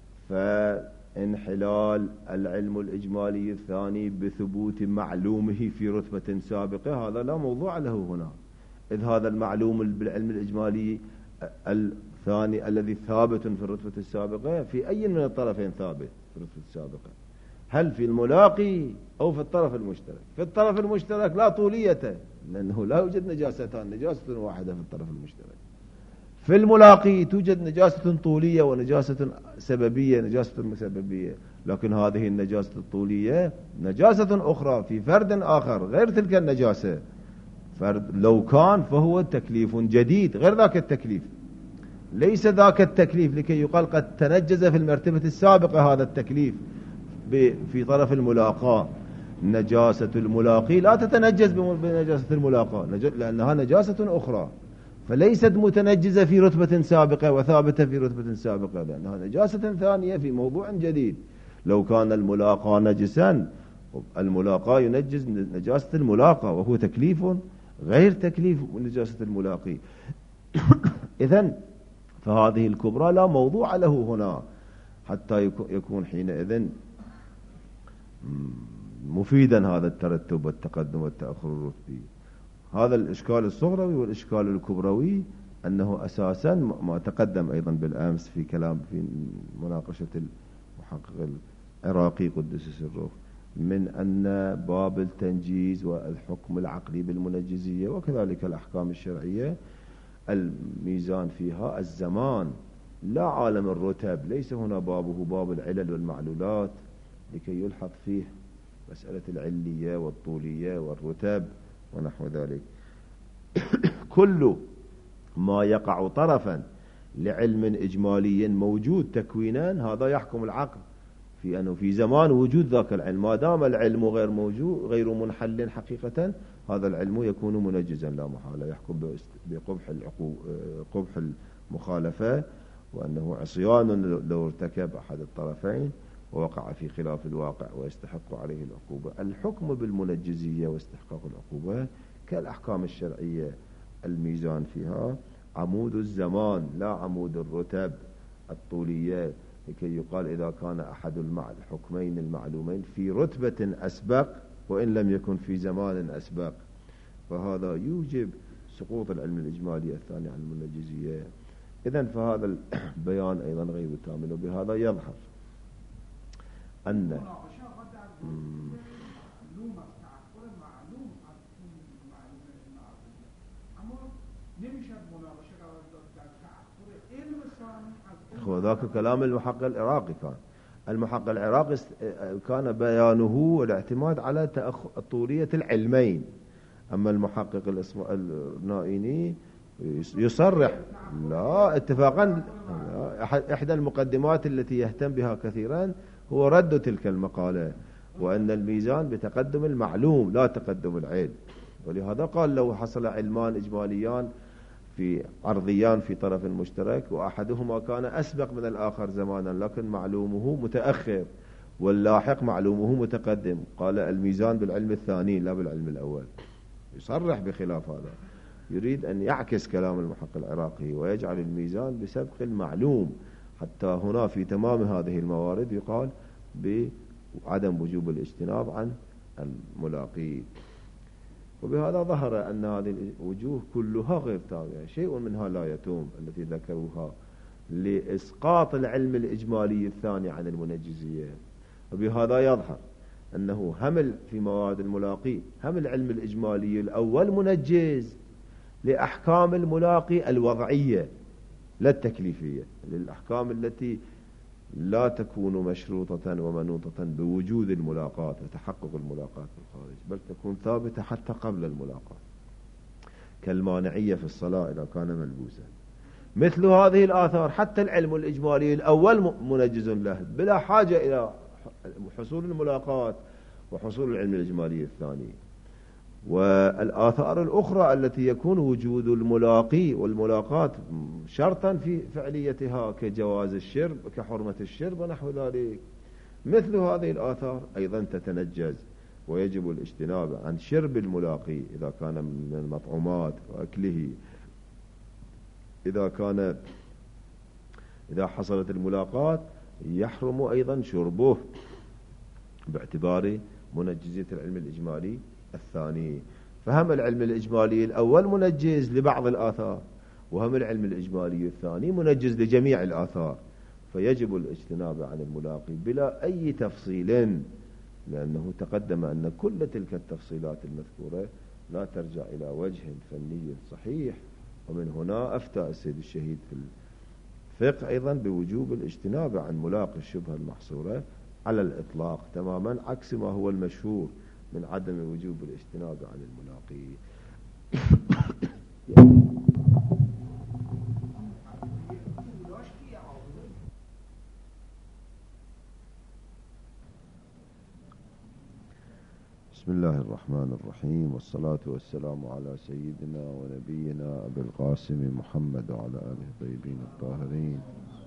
فانحلال العلم الإجمالي الثاني بثبوت معلومه في رتبة سابقة هذا لا موضوع له هنا، إذ هذا المعلوم بالعلم الإجمالي الثاني الذي ثابت في الرتبة السابقة في أي من الطرفين ثابت في الرتبة السابقة، هل في الملاقي أو في الطرف المشترك؟ في الطرف المشترك لا طولية، لأنه لا يوجد نجاستان، نجاسة واحدة في الطرف المشترك. في الملاقي توجد نجاسة طولية ونجاسة سببية، نجاسة مسببية، لكن هذه النجاسة الطولية نجاسة أخرى في فرد آخر غير تلك النجاسة، فرد لو كان فهو تكليف جديد غير ذاك التكليف، ليس ذاك التكليف لكي يقال قد تنجز في المرتبة السابقة هذا التكليف في طرف الملاقاة. نجاسة الملاقي لا تتنجز بنجاسة الملاقاة لأنها نجاسة أخرى، فليست متنجزة في رتبة سابقة وثابتة في رتبة سابقة، لأنها نجاسة ثانية في موضوع جديد. لو كان الملاقى نجسا، الملاقى ينجز نجاسة الملاقى وهو تكليف غير تكليف نجاسة الملاقي. إذن فهذه الكبرى لا موضوع له هنا حتى يكون حينئذ مفيدا هذا الترتب والتقدم والتأخر الرتبي. هذا الإشكال الصغروي والإشكال الكبروي أنه أساسا ما تقدم أيضا بالأمس في كلام في مناقشة المحقق العراقي قدس سره، من أن باب التنجيز والحكم العقلي بالمنجزية وكذلك الأحكام الشرعية الميزان فيها الزمان لا عالم الرتب، ليس هنا بابه باب العلل والمعلولات لكي يلحظ فيه مسألة العلية والطولية والرتب ونحو ذلك. كل ما يقع طرفا لعلم إجمالي موجود تكوينان هذا يحكم العقل في أنه في زمان وجود ذاك العلم، ما دام العلم غير موجود غير منحل حقيقة هذا العلم يكون منجزا لا محالة، يحكم بقبح المخالفة وأنه عصيان لو ارتكب أحد الطرفين ووقع في خلاف الواقع ويستحق عليه العقوبة. الحكم بالمنجزية واستحقاق العقوبة كالأحكام الشرعية الميزان فيها عمود الزمان لا عمود الرتب الطولية، لكي يقال إذا كان أحد الحكمين المعلومين في رتبة أسبق وإن لم يكن في زمان أسبق فهذا يوجب سقوط العلم الإجمالي الثاني عن المنجزية. إذن فهذا البيان أيضا غير كامل، وبهذا يظهر أن وذاك كلام المحقق العراقي. كان المحقق العراقي كان بيانه والاعتماد على طولية العلمين، أما المحقق النائيني يصرح لا اتفاقا إحدى المقدمات التي يهتم بها كثيرا هو رد تلك المقالة، وأن الميزان بتقدم المعلوم لا تقدم العلم، ولهذا قال لو حصل علمان إجماليان في عرضيان في طرف مشترك وأحدهما كان أسبق من الآخر زمانا لكن معلومه متأخر واللاحق معلومه متقدم، قال الميزان بالعلم الثاني لا بالعلم الأول، يصرح بخلاف هذا، يريد أن يعكس كلام المحقق العراقي ويجعل الميزان بسبق المعلوم، حتى هنا في تمام هذه الموارد يقال بعدم وجوب الاجتناب عن الملاقي. وبهذا ظهر أن هذه الوجوه كلها غير تابعة، شيء منها لا يتوم التي ذكروها لإسقاط العلم الإجمالي الثاني عن المنجزية. وبهذا يظهر أنه هم في مواد الملاقي هم العلم الإجمالي الأول منجز لأحكام الملاقي الوضعية لا التكليفية، للأحكام التي لا تكون مشروطة ومنوطة بوجود الملاقات وتحقق الملاقات في الخارج، بل تكون ثابتة حتى قبل الملاقات، كالمانعية في الصلاة إذا كان ملبوسا. مثل هذه الآثار حتى العلم الإجمالي الأول منجز له بلا حاجة إلى حصول الملاقات وحصول العلم الإجمالي الثاني. والآثار الأخرى التي يكون وجود الملاقي والملاقات شرطا في فعليتها كجواز الشرب كحرمة الشرب ونحو ذلك، مثل هذه الآثار أيضا تتنجز، ويجب الاجتناب عن شرب الملاقي إذا كان من المطعومات وأكله، إذا حصلت الملاقات يحرم أيضا شربه باعتبار منجزية العلم الإجمالي الثاني. فهم العلم الإجمالي الأول منجز لبعض الآثار، وهم العلم الإجمالي الثاني منجز لجميع الآثار، فيجب الاجتناب عن الملاقي بلا أي تفصيل، لأنه تقدم أن كل تلك التفصيلات المذكورة لا ترجع إلى وجه فني صحيح. ومن هنا أفتى السيد الشهيد في الفقه أيضا بوجوب الاجتناب عن ملاقي الشبهة المحصورة على الإطلاق، تماما عكس ما هو المشهور من عدم وجوب الاجتناب عن الملاقي. بسم الله الرحمن الرحيم، والصلاة والسلام على سيدنا ونبينا أبي القاسم محمد وعلى آله الطيبين الطاهرين.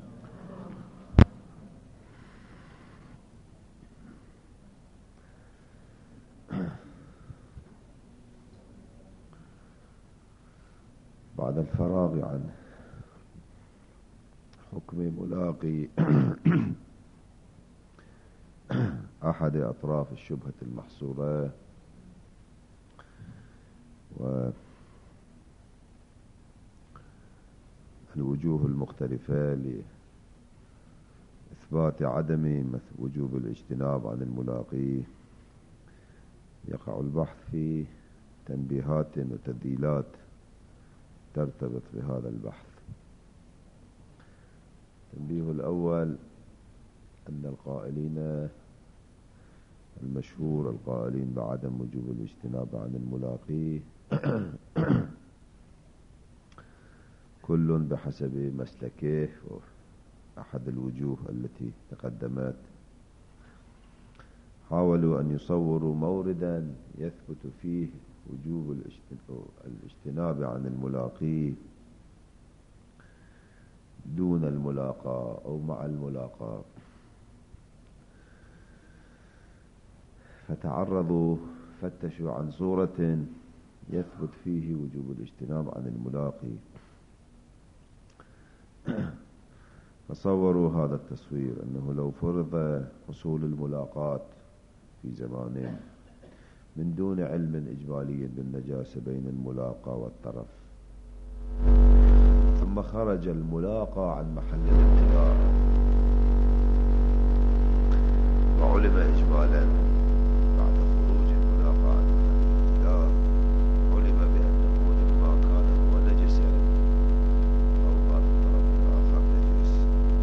بعد الفراغ عن حكم ملاقي أحد أطراف الشبهة المحصورة والوجوه المختلفة لإثبات عدم وجوب الاجتناب عن الملاقي، يقع البحث في تنبيهات وتذييلات ترتبط بهذا البحث. التنبيه الأول أن القائلين المشهور القائلين بعدم وجوب الاجتناب عن الملاقي كل بحسب مسلكه وأحد الوجوه التي تقدمت، حاولوا أن يصوروا موردا يثبت فيه وجوب الاجتناب عن الملاقي دون الملاقى أو مع الملاقى، فتعرضوا فتشوا عن صورة يثبت فيه وجوب الاجتناب عن الملاقي، فصوروا هذا التصوير أنه لو فرض حصول الملاقات في زمان من دون علم إجمالي بالنجاسة بين الملاقى والطرف، ثم خرج الملاقى عن محل الابتلاء وعلم إجمالا بعد خروج الملاقى عن محل الابتلاء علم بأنه لما كان هو نجسا أو كان الطرف الآخر نجس،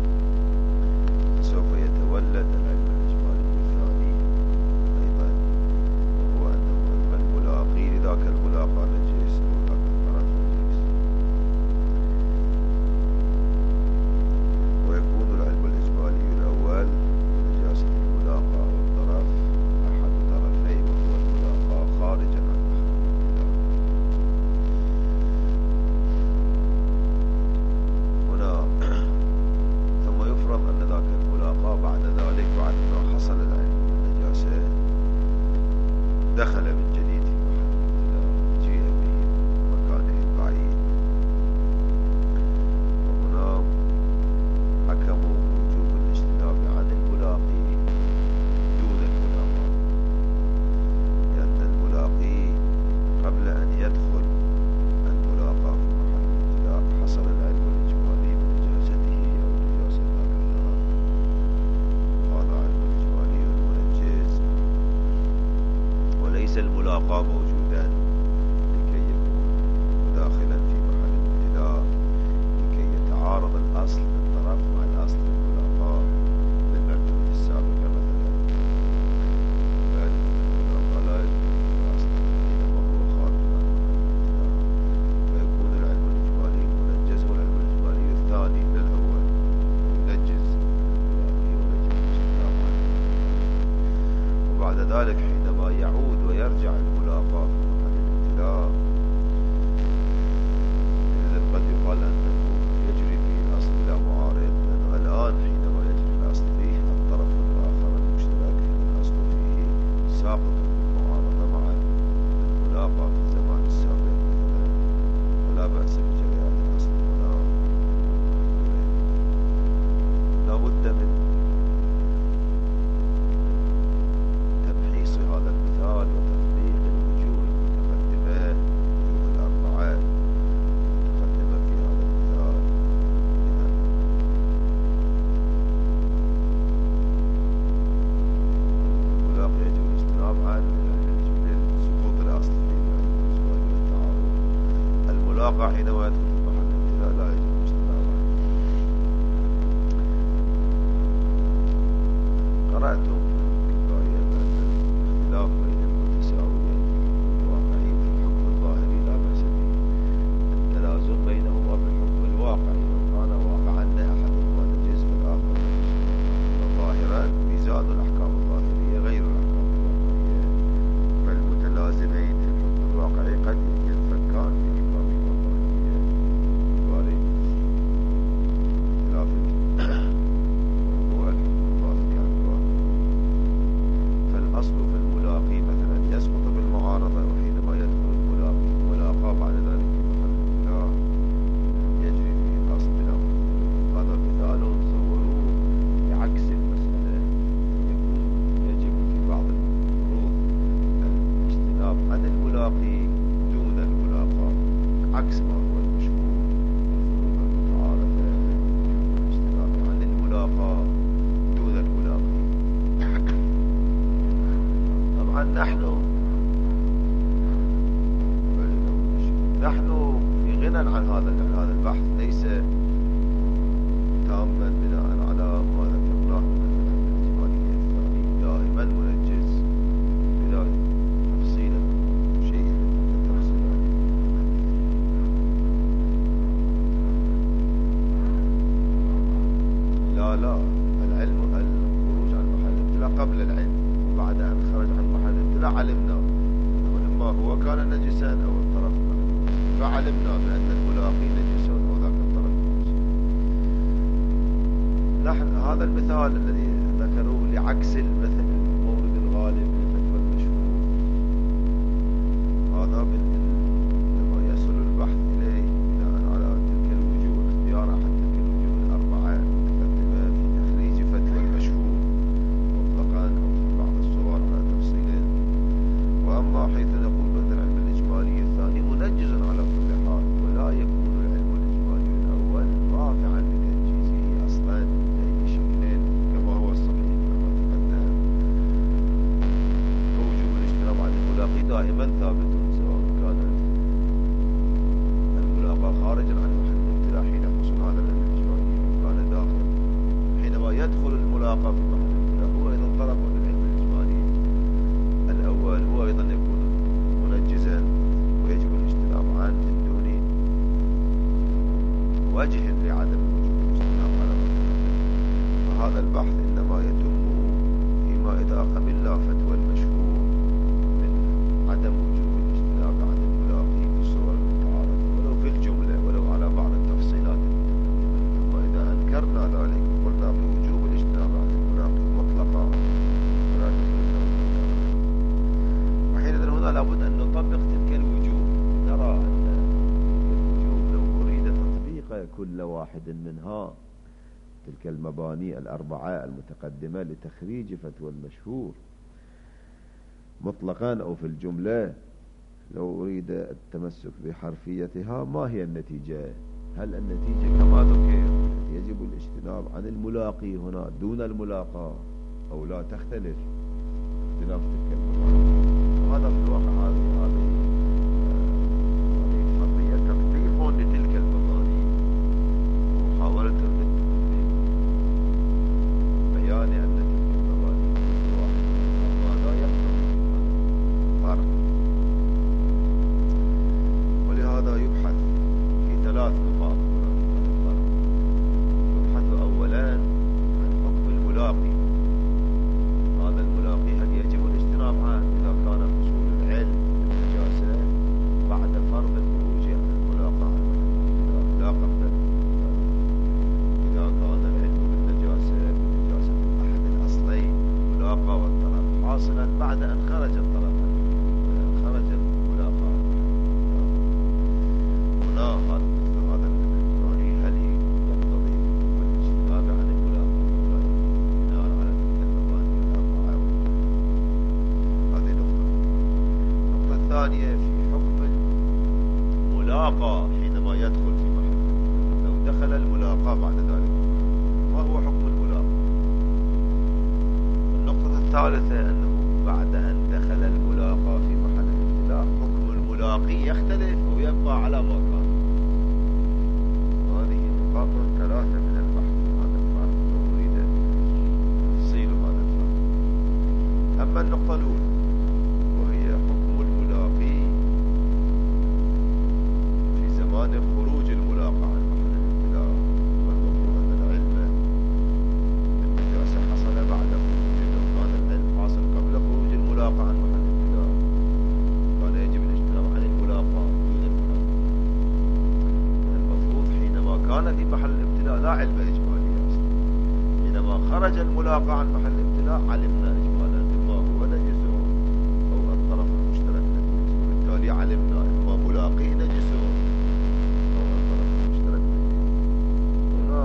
فسوف يتولد العلم الإجمالي الثاني أيضا، وهو أنه الملاقي لذاك الملاقى نجس أو ذاك الطرف نجس، ويكون العلم الإجمالي الأول بنجاسة الملاقى والطرف أصل الطرف مع الأصل الملاقاة بالمعدود السابقة مثلا، الملاقاة لا يجوز الأصل حينما هو خارج عن الامتلاء، ويكون العلم الإجمالي منجز، والعلم الإجمالي الثاني للأول ينجز الملاقي ويجب الاجتناب عنه. وبعد ذلك حينما يعود ويرجع الملاقاة في محل الابتلاء، قد يقال أنه يجري فيه الأصل بلا معارض، لأنه الآن حينما يجري الأصل فيه الطرف الآخر المشترك الأصل فيه ساقط المعارضة مع الملاقاة في الزمان السابق مثلا، ولا بأس بجريان الأصل هنا. لا بد من تمحيص هذا المثال وتطبيق الوجوه المتقدمة، وجوه الأربعة حينما يدخل في محل الابتلاء لا يجب الاجتناب عنه. قرأتم في الكفاية أن الاختلاف بين المتساويين الواقعي في الحكم الظاهري لا بأس به، التلازم بينهما في الحكم الواقعي، لو كان واقعا أحدهما نجس فالآخر نجس، وظاهرا ميزان الأحكام الظاهرية غير الأحكام الواقعية، فالمتلازمين في الحكم الواقعي قد ينفكان في نحن في غنى عن هذا البحث، ليس تاما بناء على ما ذكرناه من العلم الاجتماعي الثاني، دائما منجز بلا تفصيل شيء التفصيل. لا العلم الخروج عن محل الابتلاء قبل العلم، وبعد أن خرج عن محل الابتلاء علمنا إما هو كان نجسا أو الطرف، فعلمنا بأن الملاقي نجس وذاك الطرف نجس. نحن هذا المثال الذي ذكروه لعكس المثل المورد الغالب لفتوى المشهور، هذا لما يصل البحث إليه بناء على تلك الوجوه، اختيار أحد تلك الوجوه الأربعة المتقدمة في تخريج فتوى المشهور مطلقا أو في بعض الصور على تفصيل. وأما حيث نقول بأن العلم الإجمالي الثاني منجز على كل حال، ولا يكون العلم الإجمالي الأول رافعا لتنجيزه أصلا بأي شكل كما هو الصحيح كما تقدم، فوجوب الاجتناب عن الملاقي دائما ثابت، سواء كان الملاقى خارجا عن محل الابتلاء حين حصول هذا العلم الإجمالي، وكان داخل حينما يدخل الملاقى في محل الابتلاء هو أيضا طرف من العلم الإجمالي الأول، هو أيضا يكون منجزا ويجب الاجتناب عنه من دون وجه لعدم وجود الاجتناب على مطلقه. فهذا البحث إنما يتم فيما إذا قبلنا فتوى المشهور من عدم وجوب الاجتناب عن الملاقي في الصور المتعارضة ولو في الجملة ولو على بعض التفصيلات المتقدمة، أما إذا أنكرنا ذلك قلنا بوجوب الاجتناب عن الملاقي مطلقا فلا تجوز له. وحينئذ هنا لابد أن نطبق تلك الوجوه، نرى أن الوجوه لو أريد تطبيق كل واحد منها تلك المباني الأربعة المتقدمة لتخريج فتوى المشهور مطلقا أو في الجملة، لو أريد التمسك بحرفيتها ما هي النتيجة؟ هل النتيجة كما ذكر يجب الاجتناب عن الملاقي هنا دون الملاقى أو لا تختلف اختلاف تلك المباني؟ وهذا في الواقع هذه فرضية تطبيق لتلك المباني ومحاولة الملاقاة بعد ذلك. ما هو حكم الملاقاة؟ النقطة الثالثة أنه بعد أن دخل الملاقاة في محل الابتلاء حكم الملاقي يختلف ويبقى على ما كان. هذه نقاط ثلاثة من البحث. هذا الفرق لو نريد تفصيل هذا الفرق. أما النقطة الأولى وهي حكم الملاقي في زمان خروج الملاقاة عن محل الابتلاء، والمفروض أن العلم بالنجاسة حصل بعد خروج. لو كان العلم حاصل قبل خروج الملاقاة عن محل الابتلاء كان يجب الاجتناب عن الملاقاة دون الفرق. المفروض حينما كان في محل الابتلاء لا علم إجمالي أصلا، حينما خرج الملاقاة عن محل الابتلاء علمنا إجمالا إما هو نجس أو الطرف المشترك نجس، وبالتالي علمنا إما ملاقي نجس أو الطرف المشترك نجس. هنا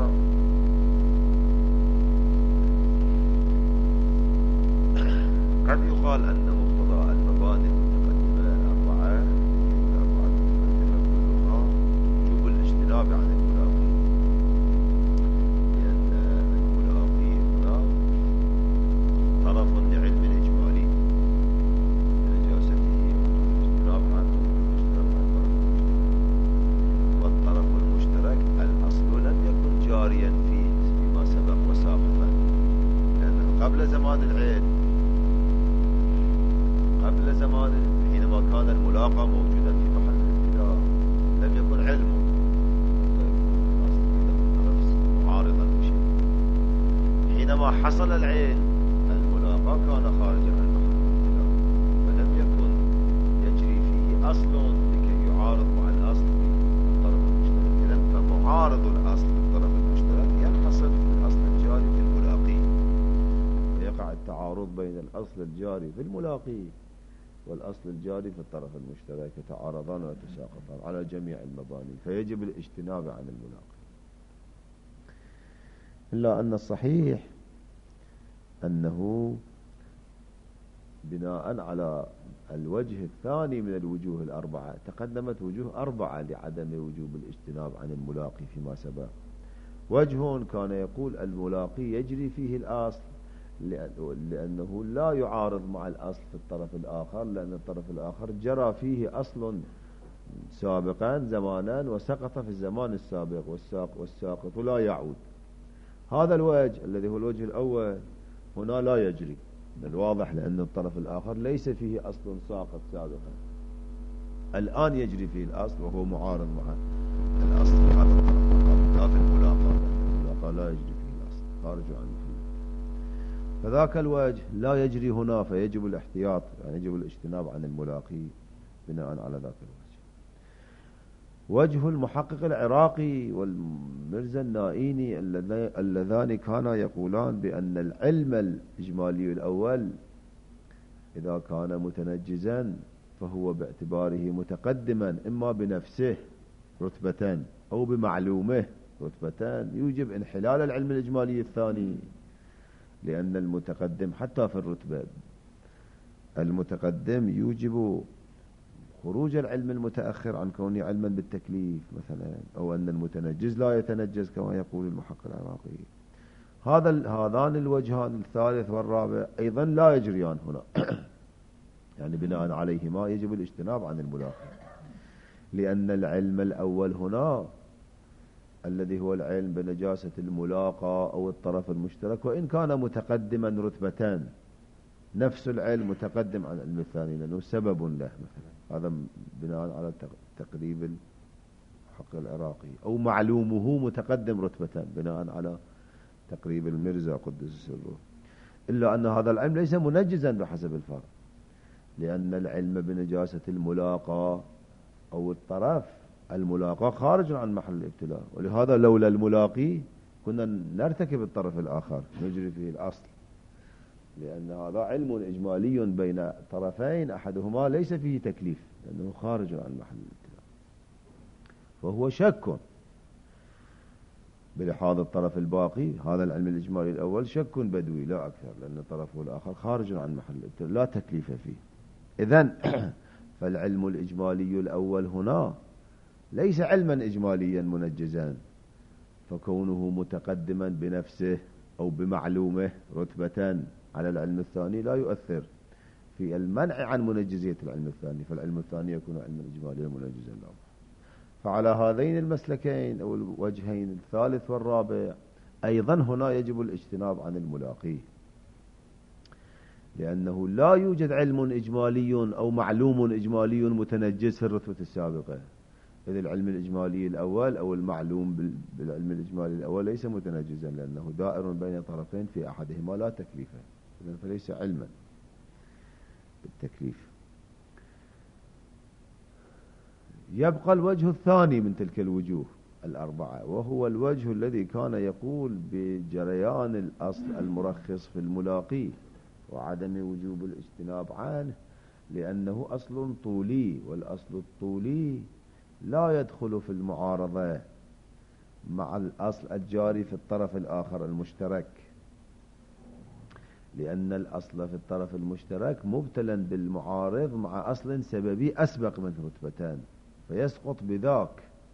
قد يقال أن مقتضى المباني المتقدمة الأربعة المتقدمة كلها وجوب الاجتناب عن الملاقي، لأن الملاقي هنا طرف لعلم إجمالي بنجاسته والاجتناب عنه والاجتناب عن الطرف المشترك. والطرف المشترك الأصل لم يكن جاريا فيما سبق وسابقا، لأنه قبل زمان العلم، قبل زمان حينما كان الملاقى موجودا في محل الابتلاء لم يكن علمه، معارضا لشيء. حينما حصل العلم الملاقى كان خارجا عن محل الابتلاء، فلم يكن يجري فيه أصل لكي يعارض مع الأصل في الطرف المشترك. إذن فمعارض الأصل في الطرف المشترك ينحصر في الأصل الجاري في الملاقي، ويقع التعارض بين الأصل الجاري في الملاقي والأصل الجاري في الطرف المشترك، يتعارضان ويتساقطان على جميع المباني، فيجب الاجتناب عن الملاقي. إلا أن الصحيح أنه بناء على الوجه الثاني من الوجوه الأربعة، تقدمت وجوه أربعة لعدم وجوب الاجتناب عن الملاقي فيما سبق. وجه كان يقول الملاقي يجري فيه الأصل لأنه لا يعارض مع الأصل في الطرف الآخر، لأن الطرف الآخر جرى فيه أصل سابقا زمانا وسقط في الزمان السابق، والساقط لا يعود. هذا الوجه الذي هو الوجه الأول هنا لا يجري، الواضح لأن الطرف الآخر ليس فيه أصل ساقط سابقا، الآن يجري فيه الأصل وهو معارض مع الأصل في هذا الطرف، لا في الملاقاة، لا يجري فيه الأصل، خارج عن محله. فذاك الوجه لا يجري هنا، فيجب الاحتياط، يعني يجب الاجتناب عن الملاقي بناء على ذاك الوجه. وجه المحقق العراقي والمرزا النائيني اللذان كانا يقولان بأن العلم الإجمالي الأول إذا كان متنجزا فهو باعتباره متقدما إما بنفسه رتبة أو بمعلومه رتبة، يوجب انحلال العلم الإجمالي الثاني، لأن المتقدم حتى في الرتبة المتقدم يوجب خروج العلم المتأخر عن كونه علما بالتكليف مثلا، أو أن المتنجز لا يتنجز كما يقول المحقق العراقي. هذان الوجهان الثالث والرابع أيضا لا يجريان هنا يعني بناء عليهما يجب الاجتناب عن الملاقي، لأن العلم الأول هنا الذي هو العلم بنجاسة الملاقى أو الطرف المشترك، وإن كان متقدما رتبتان، نفس العلم متقدم عن العلم الثاني لأنه سبب له مثلا، هذا بناء على تقريب الحق العراقي، أو معلومه متقدم رتبتان بناء على تقريب المرزا قدس سره. إلا أن هذا العلم ليس منجزا بحسب الفرق، لأن العلم بنجاسة الملاقى أو الطرف الملاقى خارج عن محل الابتلاء، ولهذا لولا الملاقي كنا نرتكب الطرف الآخر نجري فيه الأصل، لأن هذا علم إجمالي بين طرفين أحدهما ليس فيه تكليف لأنه خارج عن محل الابتلاء، فهو شك بلحاظ الطرف الباقي. هذا العلم الإجمالي الأول شك بدوي لا أكثر، لأن الطرف الآخر خارج عن محل الابتلاء لا تكليف فيه. إذن فالعلم الإجمالي الأول هنا ليس علما إجماليا منجزا، فكونه متقدما بنفسه أو بمعلومه رتبة على العلم الثاني لا يؤثر في المنع عن منجزية العلم الثاني، فالعلم الثاني يكون علما إجماليا منجزا له. فعلى هذين المسلكين أو الوجهين الثالث والرابع أيضا هنا يجب الاجتناب عن الملاقي، لأنه لا يوجد علم إجمالي أو معلوم إجمالي متنجز في الرتبة السابقة، إذ العلم الإجمالي الأول أو المعلوم بالعلم الإجمالي الأول ليس متنجزا، لأنه دائر بين طرفين في أحدهما لا تكليف، فليس علما بالتكليف. يبقى الوجه الثاني من تلك الوجوه الأربعة، وهو الوجه الذي كان يقول بجريان الأصل المرخص في الملاقي وعدم وجوب الاجتناب عنه، لأنه أصل طولي، والأصل الطولي لا يدخل في المعارضة مع الأصل الجاري في الطرف الآخر المشترك، لأن الأصل في الطرف المشترك مبتلا بالمعارض مع أصل سببي أسبق من رتبتان، فيسقط بذاك.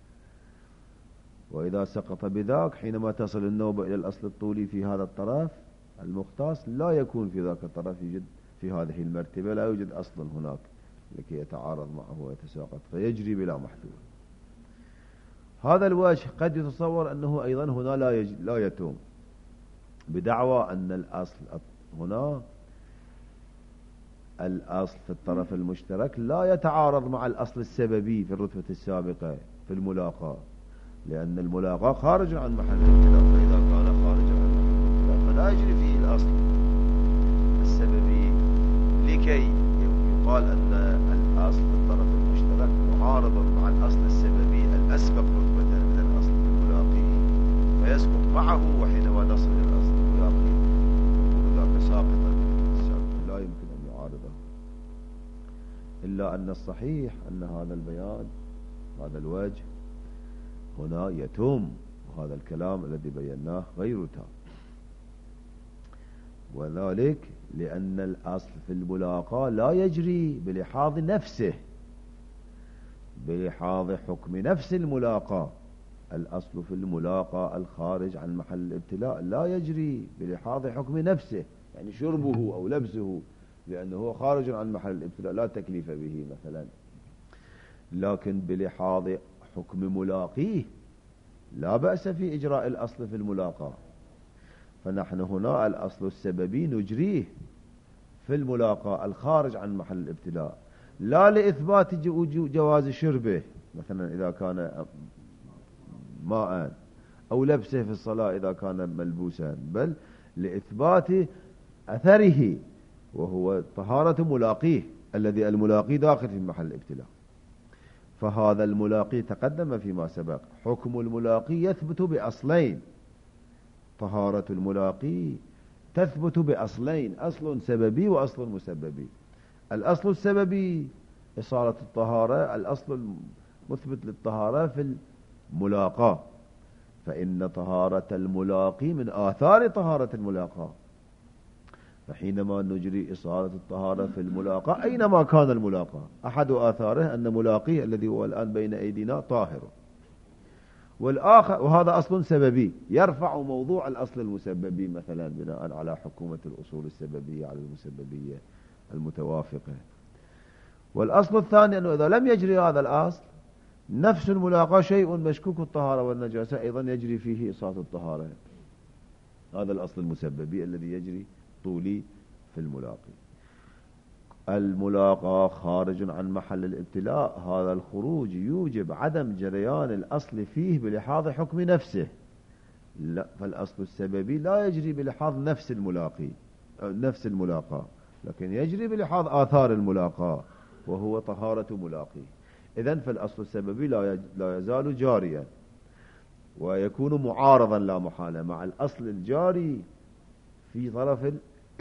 وإذا سقط بذاك حينما تصل النوبة إلى الأصل الطولي في هذا الطرف المختص لا يكون في ذاك الطرف يوجد في هذه المرتبة لا يوجد أصل هناك لكي يتعارض معه ويتساقط، فيجري بلا محذور. هذا الوجه قد يتصور أنه أيضا هنا لا يتم، بدعوى أن الأصل هنا الأصل في الطرف المشترك لا يتعارض مع الأصل السببي في الرتبة السابقة في الملاقاة، لأن الملاقاة خارج عن محل الابتلاء، فإذا كان خارج عن محل الابتلاء فلا يجري فيه الأصل السببي، لكي يقال أن الأصل في الطرف المشترك معارض مع الأصل السببي الأسبق رتبة من الأصل الملاقي فيسقط معه، وحينما نصل إلى الأصل الملاقي يكون ذاك ساقطا لا يمكن أن يعارضه. إلا أن الصحيح أن هذا البيان هذا الوجه هنا يتم، وهذا الكلام الذي بيناه غير تام، وذلك لأن الأصل في الملاقاة لا يجري بلحاظ نفسه، بلحاظ حكم نفس الملاقاة. الأصل في الملاقاة الخارج عن محل الابتلاء لا يجري بلحاظ حكم نفسه، يعني شربه أو لبسه، لأنه خارج عن محل الابتلاء لا تكليف به مثلا، لكن بلحاظ حكم ملاقيه لا بأس في إجراء الأصل في الملاقاة. فنحن هنا الأصل السببي نجريه في الملاقاة الخارج عن محل الابتلاء، لا لإثبات جواز شربه مثلا إذا كان ماء، أو لبسه في الصلاة إذا كان ملبوسا، بل لإثبات أثره وهو طهارة ملاقيه الذي الملاقي داخل في محل الابتلاء. فهذا الملاقي تقدم فيما سبق حكم الملاقي يثبت بأصلين، طهارة الملاقي تثبت بأصلين، أصل سببي وأصل مسببي. الأصل السببي إصالة الطهارة، الأصل المثبت للطهارة في الملاقاة، فإن طهارة الملاقي من آثار طهارة الملاقاة، فحينما نجري إصالة الطهارة في الملاقاة أينما كان الملاقاة أحد آثاره أن ملاقيه الذي هو الآن بين أيدينا طاهر، والآخر وهذا أصل سببي يرفع موضوع الأصل المسببي مثلا بناء على حكومة الأصول السببية على المسببية المتوافقة. والأصل الثاني أنه إذا لم يجري هذا الأصل نفس الملاقاة شيء مشكوك الطهارة والنجاسة أيضا يجري فيه إصالة الطهارة، هذا الأصل المسببي الذي يجري طولي في الملاقي. الملاقاة خارج عن محل الابتلاء، هذا الخروج يوجب عدم جريان الأصل فيه بلحاظ حكم نفسه، لا، فالأصل السببي لا يجري بلحاظ نفس الملاقي نفس الملاقاة، لكن يجري بلحاظ آثار الملاقاة وهو طهارة ملاقي. إذن فالأصل السببي لا يزال جاريا، ويكون معارضا لا محالة مع الأصل الجاري في طرف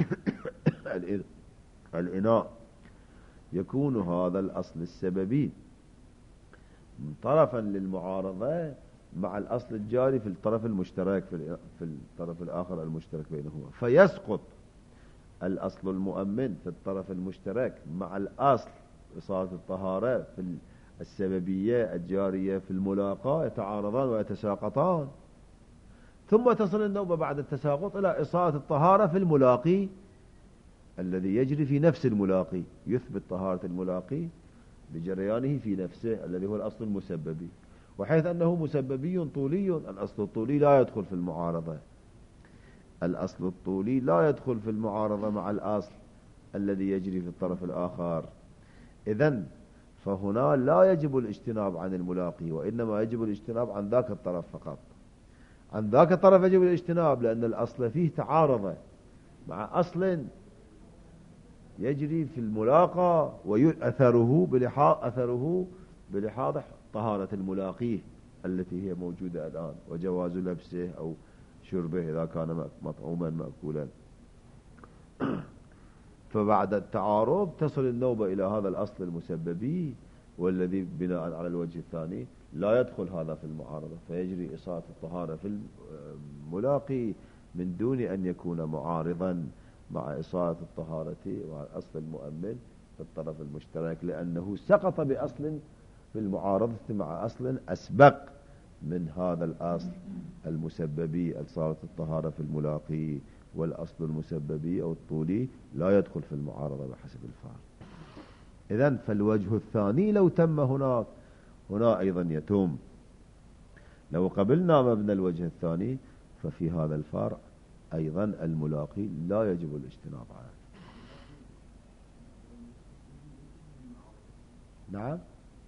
الإناء. يكون هذا الأصل السببي طرفا للمعارضة مع الأصل الجاري في الطرف المشترك في الطرف الآخر المشترك بينهما، فيسقط الأصل المؤمن في الطرف المشترك مع الأصل إصالة الطهارة في السببية الجارية في الملاقاة، يتعارضان ويتساقطان، ثم تصل النوبة بعد التساقط إلى إصالة الطهارة في الملاقي الذي يجري في نفس الملاقي، يثبت طهارة الملاقي بجريانه في نفسه الذي هو الأصل المسببي، وحيث أنه مسببي طولي، الأصل الطولي لا يدخل في المعارضة، الأصل الطولي لا يدخل في المعارضة مع الأصل الذي يجري في الطرف الآخر. إذن فهنا لا يجب الاجتناب عن الملاقي، وإنما يجب الاجتناب عن ذاك الطرف فقط. عن ذاك الطرف يجب الاجتناب لأن الأصل فيه تعارض مع أصل يجري في الملاقى أثره بلحاظ طهارة الملاقيه التي هي موجودة الآن، وجواز لبسه أو شربه إذا كان مطعوما مأكولا. فبعد التعارض تصل النوبة إلى هذا الأصل المسببي، والذي بناء على الوجه الثاني لا يدخل هذا في المعارضة، فيجري إصالة الطهارة في الملاقي من دون أن يكون معارضا مع إصالة الطهارة مع الأصل المؤمن في الطرف المشترك، لأنه سقط بأصل في المعارضة مع أصل أسبق من هذا الأصل المسببي، إصالة الطهارة في الملاقي، والأصل المسببي أو الطولي لا يدخل في المعارضة بحسب الفارق. إذن فالوجه الثاني لو تم هنا أيضا يتم. لو قبلنا مبنى الوجه الثاني ففي هذا الفرع أيضا الملاقي لا يجب الاجتناب عنه. نعم،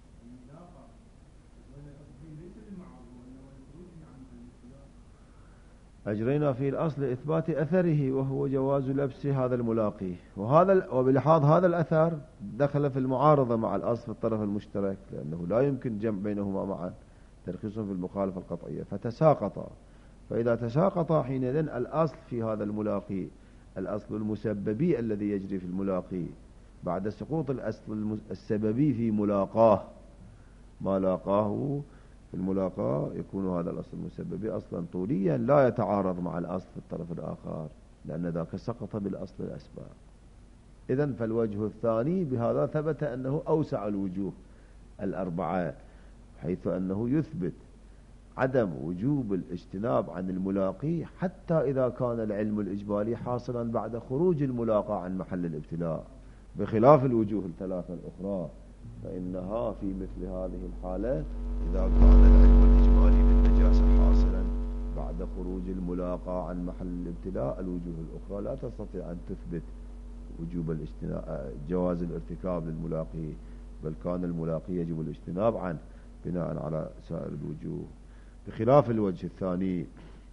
أجرينا في الأصل إثبات أثره وهو جواز لبس هذا الملاقي، وبلحاظ هذا الأثر دخل في المعارضة مع الأصل في الطرف المشترك، لأنه لا يمكن جمع بينهما معا، ترخيصهم في المخالفة القطعية، فتساقطا. فإذا تساقطا حينئذ الأصل في هذا الملاقي، الأصل المسببي الذي يجري في الملاقي بعد سقوط الأصل السببي في ملاقاه، ما لاقاه في الملاقاة، يكون هذا الأصل المسببي أصلا طوليا لا يتعارض مع الأصل في الطرف الآخر، لأن ذاك سقط بالأصل الأسباب. إذن فالوجه الثاني بهذا ثبت أنه أوسع الوجوه الأربعة، حيث أنه يثبت عدم وجوب الاجتناب عن الملاقي حتى إذا كان العلم الإجمالي حاصلا بعد خروج الملاقى عن محل الابتلاء، بخلاف الوجوه الثلاثة الأخرى، فإنها في مثل هذه الحالة إذا كان العلم الإجمالي بالنجاسة حاصلا بعد خروج الملاقى عن محل الابتلاء، الوجوه الأخرى لا تستطيع أن تثبت وجوب جواز الارتكاب للملاقي، بل كان الملاقي يجب الاجتناب عنه بناء على سائر الوجوه، بخلاف الوجه الثاني.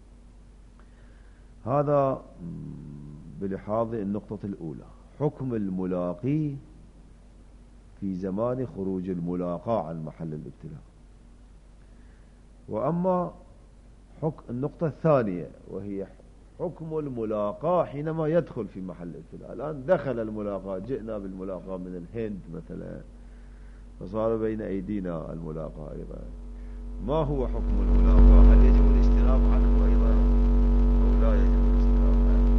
هذا بلحاظ النقطة الأولى، حكم الملاقي في زمان خروج الملاقى عن محل الابتلاء. وأما النقطة الثانية وهي حكم الملاقى حينما يدخل في محل الابتلاء. الآن دخل الملاقى، جئنا بالملاقى من الهند مثلا، فصار بين أيدينا الملاقى أيضا، ما هو حكم الملاقى؟ هل يجب الاجتناب عنه أيضا أو لا يجب الاجتناب عنه؟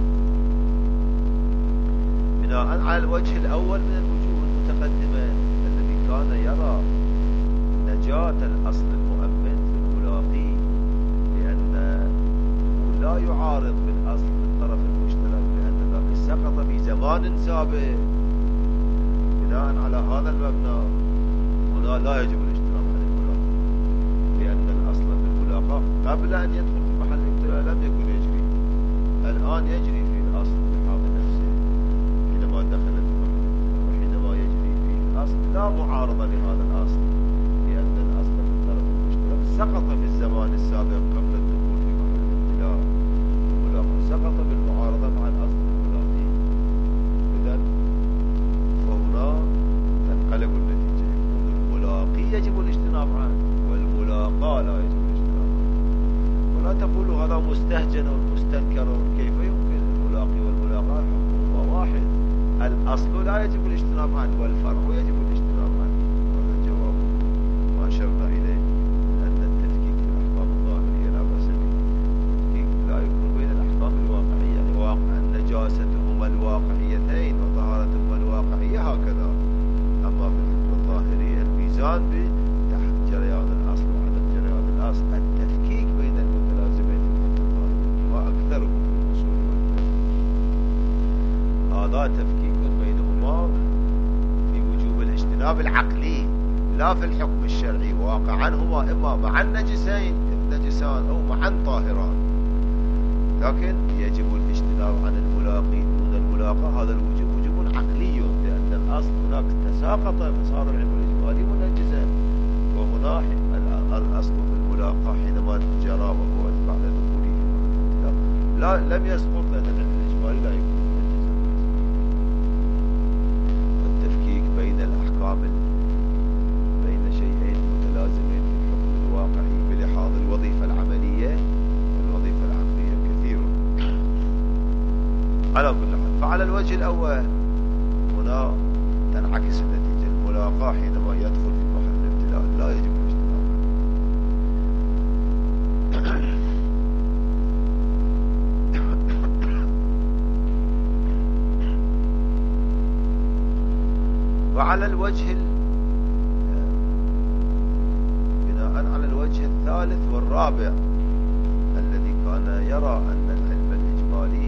بناء على الوجه الأول من الوجوه المتقدمة الذي كان يرى نجاة الأصل المؤمن في الملاقي لأنه لا يعارض بالأصل في الطرف المشترك، لأن ذاك سقط في زمان سابق. بناء على هذا المبنى هنا لا يجب الاجتناب عن الملاقي، لأن الأصل في الملاقى قبل أن يدخل في محل الابتلاء لم يكن يجري، الآن يجري في الأصل بحال نفسه حينما دخل في محل الابتلاء، وحينما يجري في الأصل لا معارضة لهذا الأصل، لأن الأصل في الطرف المشترك سقط في الزمان السابق قبل الدخول في محل الابتلاء، الملاقى سقط بالمعارضة مع الأصل الملاقي. إذن فهنا تنقلب النتيجة، يكون الملاقي يجب الاجتناب عنه والملاقى لا يجب الاجتناب عنه. ولا تقول هذا مستهجن ومستنكر، كيف يمكن؟ الملاقي والملاقى حكمهما واحد، الأصل لا يجب الاجتناب عنه والفرع يجب الاجتناب عنه. هذا الجواب ما أشرنا إليه، أن التفكيك في الأحكام الظاهرية لا بأس به، التفكيك لا يكون بين الأحكام الواقعية، يعني واقع نجاستهما الواقعيتين وطهارتهما الواقعية هكذا، أما في الحكم الظاهري الميزان تحت جريان الأصل وعدم جريان الأصل، التفكيك بين المتلازمين في تفكيك بينهما في وجوب الاجتناب العقلي لا في الحكم الشرعي، واقعا هما إما معا نجسين نجسان أو معا طاهران، لكن يجب الاجتناب عن الملاقي دون الملاقى. هذا الوجوب وجوب عقلي، لأن الأصل هناك تساقط فصار العلم الإجمالي منجزا، وهنا الأصل في الملاقى حينما جرى وهو بعد دخوله لا لم يسقط، لأن العلم الإجمالي لا يكون منجزا. والتفكيك بين الأحكام بين شيئين متلازمين في الحكم الواقعي بلحاظ الوظيفة العملية والوظيفة العقلية كثير. على كل حال، فعلى الوجه الأول هنا تنعكس النتيجة، الملاقاة حينما يدخل في محل الابتلاء لا يجب الاجتناب. وعلى الوجه بناء على الوجه الثالث والرابع الذي كان يرى أن العلم الإجمالي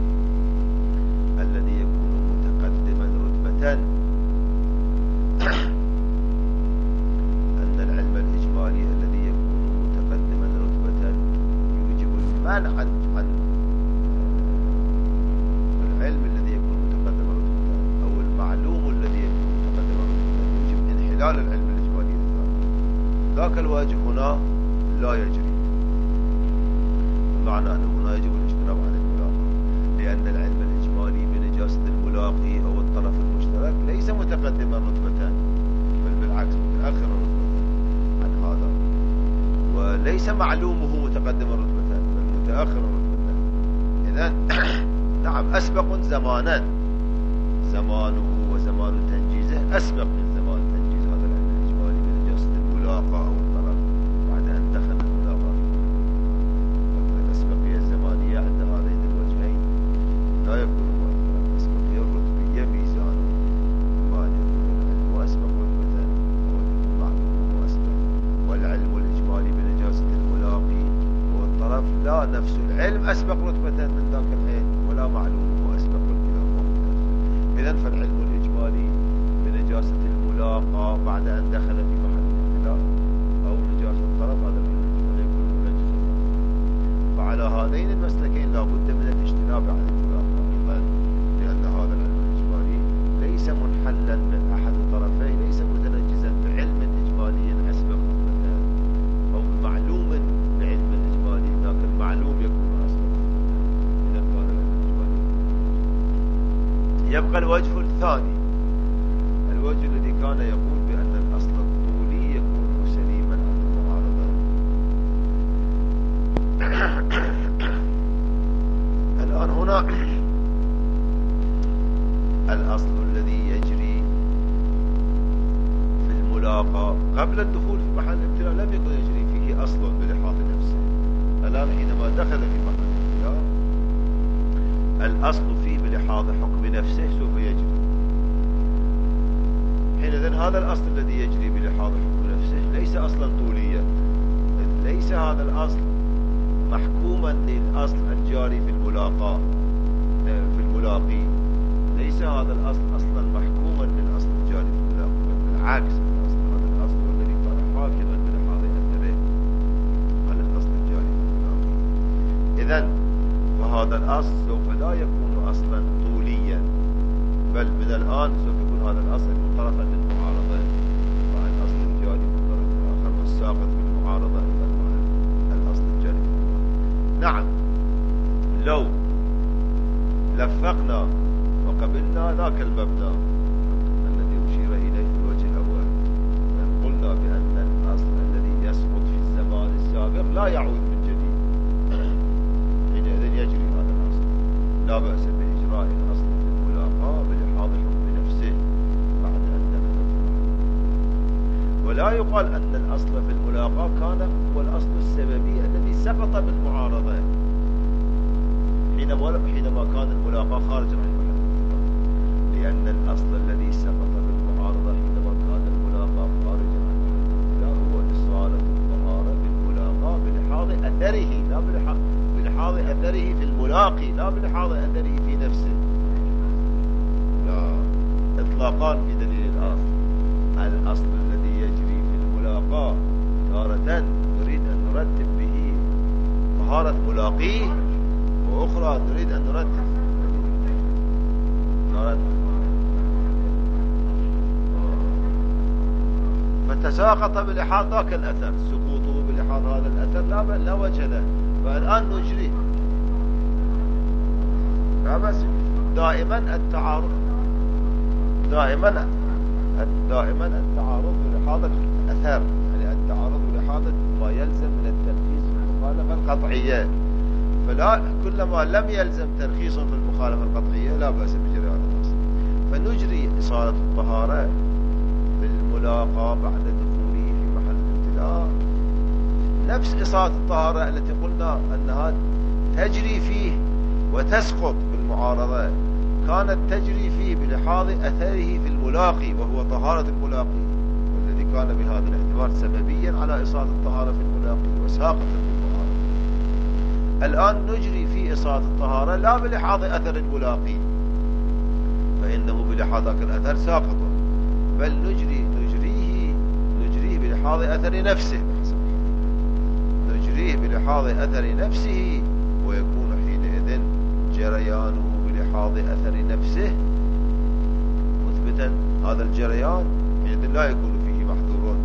الذي يكون متقدما رتبة أن العلم الإجمالي الذي يكون متقدما رتبة يوجب المنع عن العلم الذي يكون متقدما رتبة، أو المعلوم الذي يكون متقدما رتبة يوجب انحلال العلم الإجمالي الثاني. ذاك الواجب هنا لا يجري، بمعنى أنه هنا يجب الاجتناب عن الملاقى، لأن العلم الإجمالي بنجاسة الملاقي أو الطرف المشترك ليس متقدما رتبة، بل بالعكس متأخرا رتبة عن هذا، وليس معلومه متقدما رتبة بل متأخرا رتبة. إذن نعم أسبق زمانا، زمانه وزمان تنجيزه أسبق من زمان تنجيز هذا العلم الإجمالي بنجاسة الملاقى أو الطرف بعد أن دخل الملاقى. الأسبقية الزمانية عند هذين الوجهين لا يكون مؤثرا. الأسبقية الرتبية ميزان ما يكون العلم أسبق رتبة والمعلوم أسبق، والعلم الإجمالي بنجاسة الملاقي والطرف لا نفس العلم أسبق رتبة من ذاك العلم ولا معلومه أسبق الكلام. إذن فالعلم الإجمالي بنجاسة الملاقى بعد أن دخل في محل الابتلاء أو نجاسة الطرف هذا العلم الإجمالي يكون منجزا. فعلى هذين المسلكين لا بد من الاجتناب عن الملاقى أيضا، لأن هذا العلم الإجمالي ليس منحلا من أحد الطرفين، ليس متنجزا بعلم إجمالي أسبق رتبة أو بمعلوم بعلم إجمالي، لكن المعلوم يكون أسبق إذا كان العلم الإجمالي. يبقى الوجه الثاني، الوجه الذي كان يقول بأن الأصل الطولي يكون سليما عن المعارضة. الآن هنا الأصل الذي يجري في الملاقى قبل الدخول في محل الابتلاء لم يكن يجري فيه أصل بلحاظ نفسه. الآن حينما دخل في محل الابتلاء الأصل فيه بلحاظ حكم نفسه سوف يجري. حينئذ هذا الأصل الذي يجري بلحاظ حكم نفسه ليس أصلا طوليا، ليس هذا الأصل محكوما للأصل الجاري في الملاقى في الملاقي، ليس هذا الأصل أصلا محكوما للأصل الجاري في الملاقى، بالعكس هذا الأصل الذي كان حاكما بلحاظ أثره على الأصل الجاري في الملاقي. إذن فهذا الأصل سوف لا يكون أصلا طوليا، بل من الآن سوف يكون هذا الأصل منطلقا للمعارضة مع الأصل الجاري في الطرف الآخر، والساقط بالمعارضة أيضا مع الأصل الجاري في الملاقي. نعم لو لفقنا وقبلنا ذاك المبنى الذي أشير إليه في الوجه الأول، أن قلنا بأن الأصل الذي يسقط في الزمان السابق لا يعود من جديد، حينئذ يجري هذا الأصل، لا بأس بإجراء الأصل في الملاقاة بلحاظ حكم نفسه بعد أن دخل في المحل. ولا يقال أن الأصل في الملاقاة كان هو الأصل السببي الذي سقط بالمعارضة حينما كان الملاقاة خارجا عن محل الابتلاء، لأن الأصل الذي سقط بالمعارضة حينما كان الملاقاة خارجا عن محل الابتلاء هو إصالة الطهارة بالملاقاة بلحاظ أثره، لا بلحاظ أثره في الملاقي، لا بلحاظ أثره في نفسه. اشتقاقان في دليل الأصل الذي يجري في الملاقاة تارة نريد أن نرتب به طهارة ملاقيه، وأخرى نريد أن نرتب تارة فتساقط بلحاظ ذاك الأثر، سقوطه بلحاظ هذا الأثر لا وجه له. فالآن نجري بس دائما التعارض، دائما التعارض بلحاظ الأثر، يعني التعارض بلحاظ ما يلزم من الترخيص في المخالفة القطعية. فلا كلما لم يلزم ترخيص في المخالفة القطعية لا بأس بجريان الأصل. فنجري إصالة الطهارة بالملاقاة بعد دخوله في محل الابتلاء نفس إصالة الطهارة التي قلنا أنها تجري فيه وتسقط بالمعارضة، كانت تجري فيه بلحاظ أثره في الملاقي وهو طهارة الملاقي، والذي كان بهذا الاعتبار سببيا على إصالة الطهارة في الملاقي وساقطا في المعارضة. الآن نجري في إصالة الطهارة لا بلحاظ أثر الملاقي فإنه بلحاظ ذاك الأثر ساقط، بل نجريه بلحاظ أثر نفسه، نجريه بلحاظ أثر نفسه، ويكون حينئذ جريانه بلحاظ أثر نفسه مثبتا هذا الجريان، حينئذ لا يكون فيه محظور.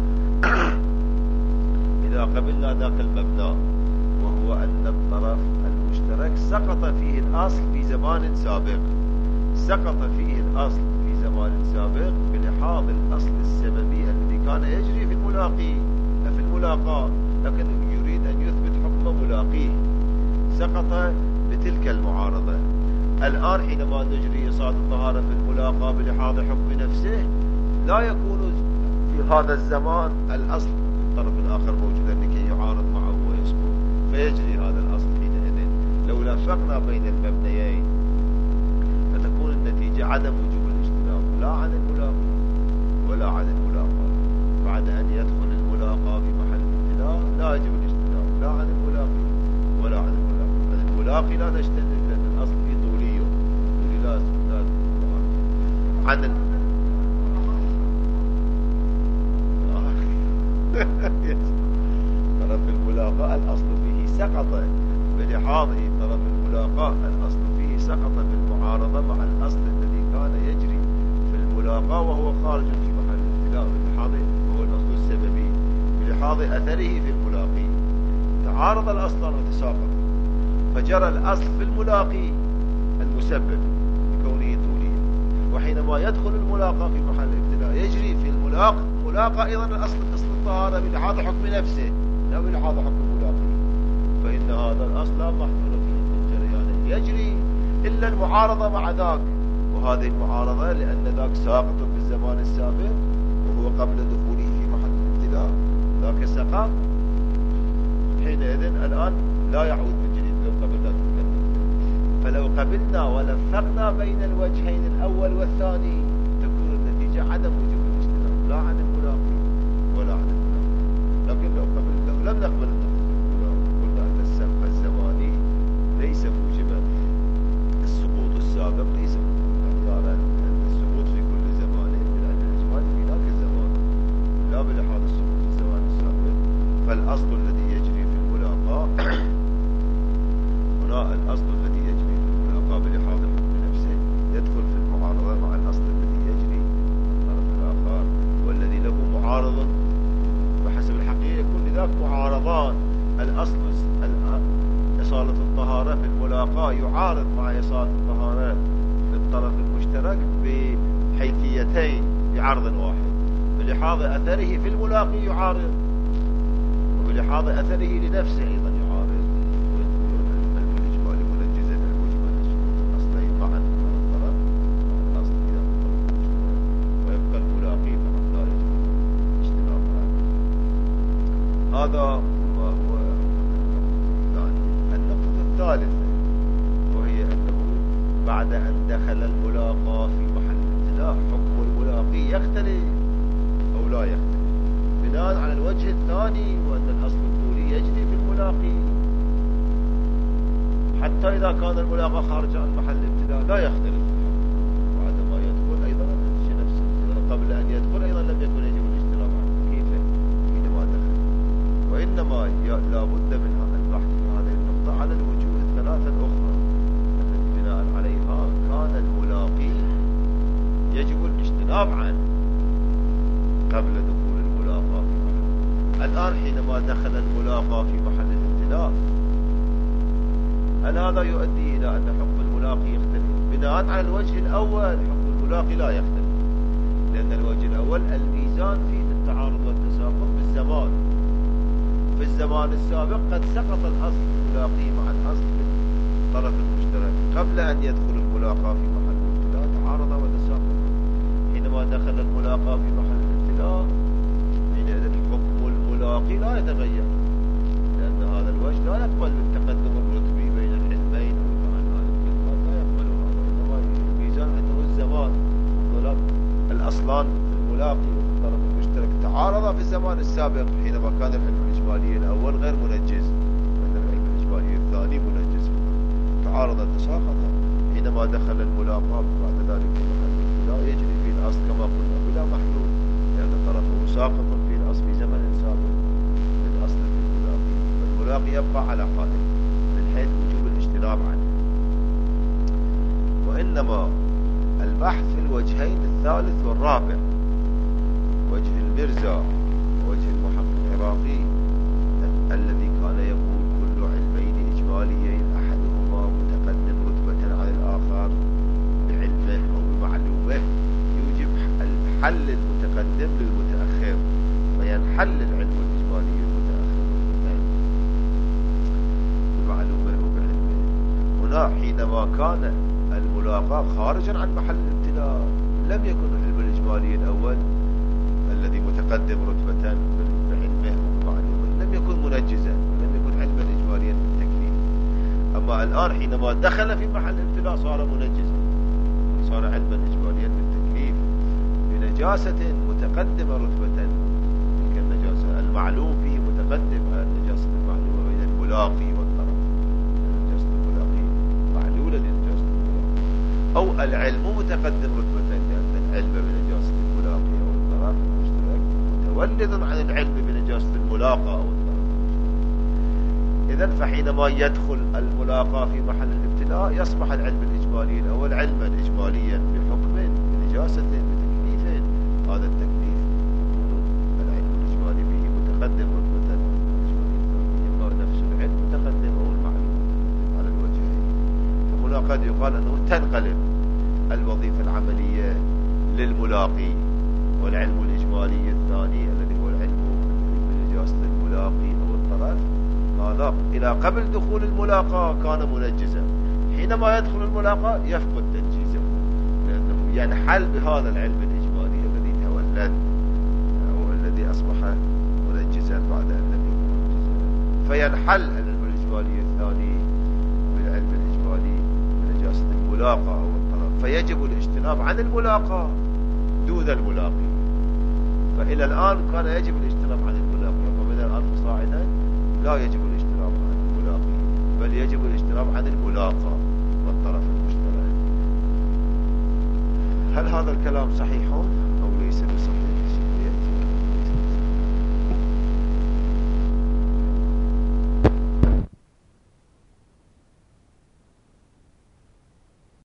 إذا قبلنا ذاك المبنى وهو أن الطرف المشترك سقط فيه الأصل في زمان سابق، سقط فيه الأصل في زمان سابق بلحاظ الأصل السببي الذي كان يجري في الملاقاة، لكن يريد أن يثبت حكم ملاقيه، سقط بتلك المعارضة. الآن حينما نجري إصالة الطهارة في الملاقاة بلحاظ حكم نفسه لا يكون في هذا الزمان الأصل الطرف الآخر موجودا لكي يعارض معه ويسقط، فيجري هذا الأصل حينئذ. لو لفقنا بين المبنيين فتكون النتيجة عدم وجوب الاجتناب لا عن الملاقي ولا عن الملاقاة. بعد أن يدخل الملاقاة في محل الابتلاء لا يجب الاجتناب لا عن الملاقي ولا عن الملاقي. الملاقي لا نجتنب لأن الأصل في طوليه، طولي لا عن طرف الملاقاة الأصل فيه سقط بلحاظه، طرف الملاقاة الأصل فيه سقط بالمعارضة مع الأصل الذي كان يجري في الملاقاة وهو خارج في محل الابتلاء بلحاظ وهو الأصل السببي بلحاظ أثره في الملاقي. تعارض الأصلان وتساقط، فجرى الأصل في الملاقي المسبب بكونه طوليا، وحينما يدخل الملاقى في محل الابتلاء يجري في الملاقى أيضا الأصل الطهارة بلحاظ حكم نفسه لا بلحاظ حكم الملاقي، فإن هذا الأصل لا محظور فيه من جريانه، يجري إلا المعارضة مع ذاك، وهذه المعارضة لأن ذاك ساقط بالزمان السابق وهو قبل دخوله في محل الابتلاء، ذاك سقط، حينئذ الآن لا يعود من جديد لو قبلنا تلك. فلو قبلنا ولفقنا بين الوجهين الأول والثاني تكون النتيجة عدم وجوب الاجتناب لا عن الملاقي ولا عن الملاقي. لكن لو لم نقبل قلنا أن السبق الزماني ليس موجبا، السقوط السابق ليس موجبا، السقوط في كل زمان بالعلم الإجمالي في ذاك الزمان لا بلحاظ السقوط في الزمان السابق. فالأصل الذي يجري في الملاقاة هنا الأصل الذي يجري في الملاقاة بلحاظ حكم نفسه يدخل في المعارضة مع الأصل الذي يجري الطرف الآخر والذي له معارض، وحسب الحقيقة يكون لذلك معارضان. الأصل إصالة الطهارة في الملاقاة يعارض مع إصالة الطهارة في الطرف المشترك بحيثيتين بعرض واحد، بلحاظ أثره في الملاقي يعارض وبلحاظ أثره لنفسه أيضا يعارض، ويكون العلم الإجمالي منجزا الموجبا لسقوط الأصلين معا على الطرف الأصل إذا الطرف المشترك، ويبقى الملاقي فقط لا يجب اجتناب هذا ما هو النقطة الثالثة، وهي أنه بعد أن دخل الملاقى في محل الابتلاء حكم الملاقي يختلف أو لا يختلف بناء على الوجه الثاني، وأن الأصل الطولي يجري في الملاقي حتى إذا كان الملاقى خارج عن محل الابتلاء لا يختلف، وعندما يدخل أيضا النتيجة نفس قبل أن يدخل أيضا لم يكن يجب الاجتناب عنه. كيف حينما دخل؟ وإنما لا بد من هذا البحث في هذه النقطة على الوجوه الثلاثة الأخرى التي بناء عليها كان الملاقي يجب الاجتناب عنه قبل دخول الملاقاة في محل. الآن حينما دخل الملاقاة في محل الابتلاء، هل هذا يؤدي إلى أن حكم الملاقي يختلف؟ بناء على الوجه الأول حكم الملاقي لا يختلف، لأن الوجه الأول الميزان فيه التعارض والتساقط بالزمان. في الزمان السابق قد سقط الأصل الملاقي مع الأصل في الطرف المشترك قبل أن يدخل الملاقاة في محل الابتلاء، تعارض وتساقط. حينما دخل الملاقاة في محل الابتلاء حينئذ حكم الملاقي لا يتغير، لأن هذا الوجه لا يقبل بالتقدم الرتبي بين العلمين لا يقبل هذا، إنما الميزان عنده الزمان. الأصلان الملاقي والطرف المشترك تعارض في الزمان السابق حينما كان العلم الإجمالي الأول غير منجز وأن العلم الإجمالي الثاني منجز، تعارض تساقط. حينما دخل الملاقاة بعد ذلك في محل الابتلاء يجري في الأصل كما قلنا بلا محلول، لأن طرفه ساقط في الأصل في زمن سابق للأصل في الملاقي، فالملاقي يبقى على حاله من حيث وجوب الاجتناب عنه. وإنما البحث في الوجهين الثالث والرابع، وجه المرزا ووجه المحقق العراقي الذي كان يقول كل علمين إجماليين أحدهما متقدم رتبة على الآخر بعلمه أو بمعلومه يوجب الحل المتقدم للمتأخر، فينحل العلم الإجمالي المتأخر بمعلومه أو بعلمه. هنا حينما كان الملاقاة خارجا عن محل الابتلاء لم يكن العلم الإجمالي الأول الذي متقدم رتبة بعلمه وبمعلومه لم يكن منجزا، لم يكن علما إجماليا بالتكليف. أما الآن حينما دخل في محل الابتلاء صار منجزا، صار علما إجماليا بالتكليف بنجاسة متقدمة رتبة، تلك النجاسة المعلوم فيه متقدم على النجاسة المعلومة بين الملاقي والطرف، نجاسة الملاقي معلولة لنجاسة الملاقي، أو العلم متقدم رتبة لأن العلم بنجاسة الملاقي أو الطرف المشترك متولد عن العلم بنجاسة الملاقى أو الطرف المشترك. إذن فحينما يدخل الملاقى في محل الابتلاء يصبح العلم الإجمالي الأول علما إجماليا بحكم بنجاسة بتكليف، هذا التكليف يكون العلم الإجمالي به متقدم رتبة، إما نفس العلم متقدم أو المعلوم على الوجهين. فهنا قد يقال أنه تنقلب الوظيفة العملية للملاقي، والعلم الإجمالي الثاني الذي هو العلم بنجاسة الملاقي أو الطرف هذا إلى قبل دخول الملاقاة كان منجزا، حينما يدخل الملاقاة يفقد تنجيزه، لأنه ينحل بهذا العلم الإجمالي الذي تولد أو الذي أصبح منجزا بعد أن لم يكن منجزا، فينحل العلم الإجمالي الثاني بالعلم الإجمالي بنجاسة الملاقاة أو الطرف، فيجب الاجتناب عن الملاقاة دون الملاقي. فإلى الآن كان يجب الاجتناب عن الملاقي، ومن الآن فصاعدا لا يجب الاجتناب عن الملاقي، بل يجب الاجتناب عن الملاقى والطرف المشترك. هل هذا الكلام صحيح أو ليس بصحيح؟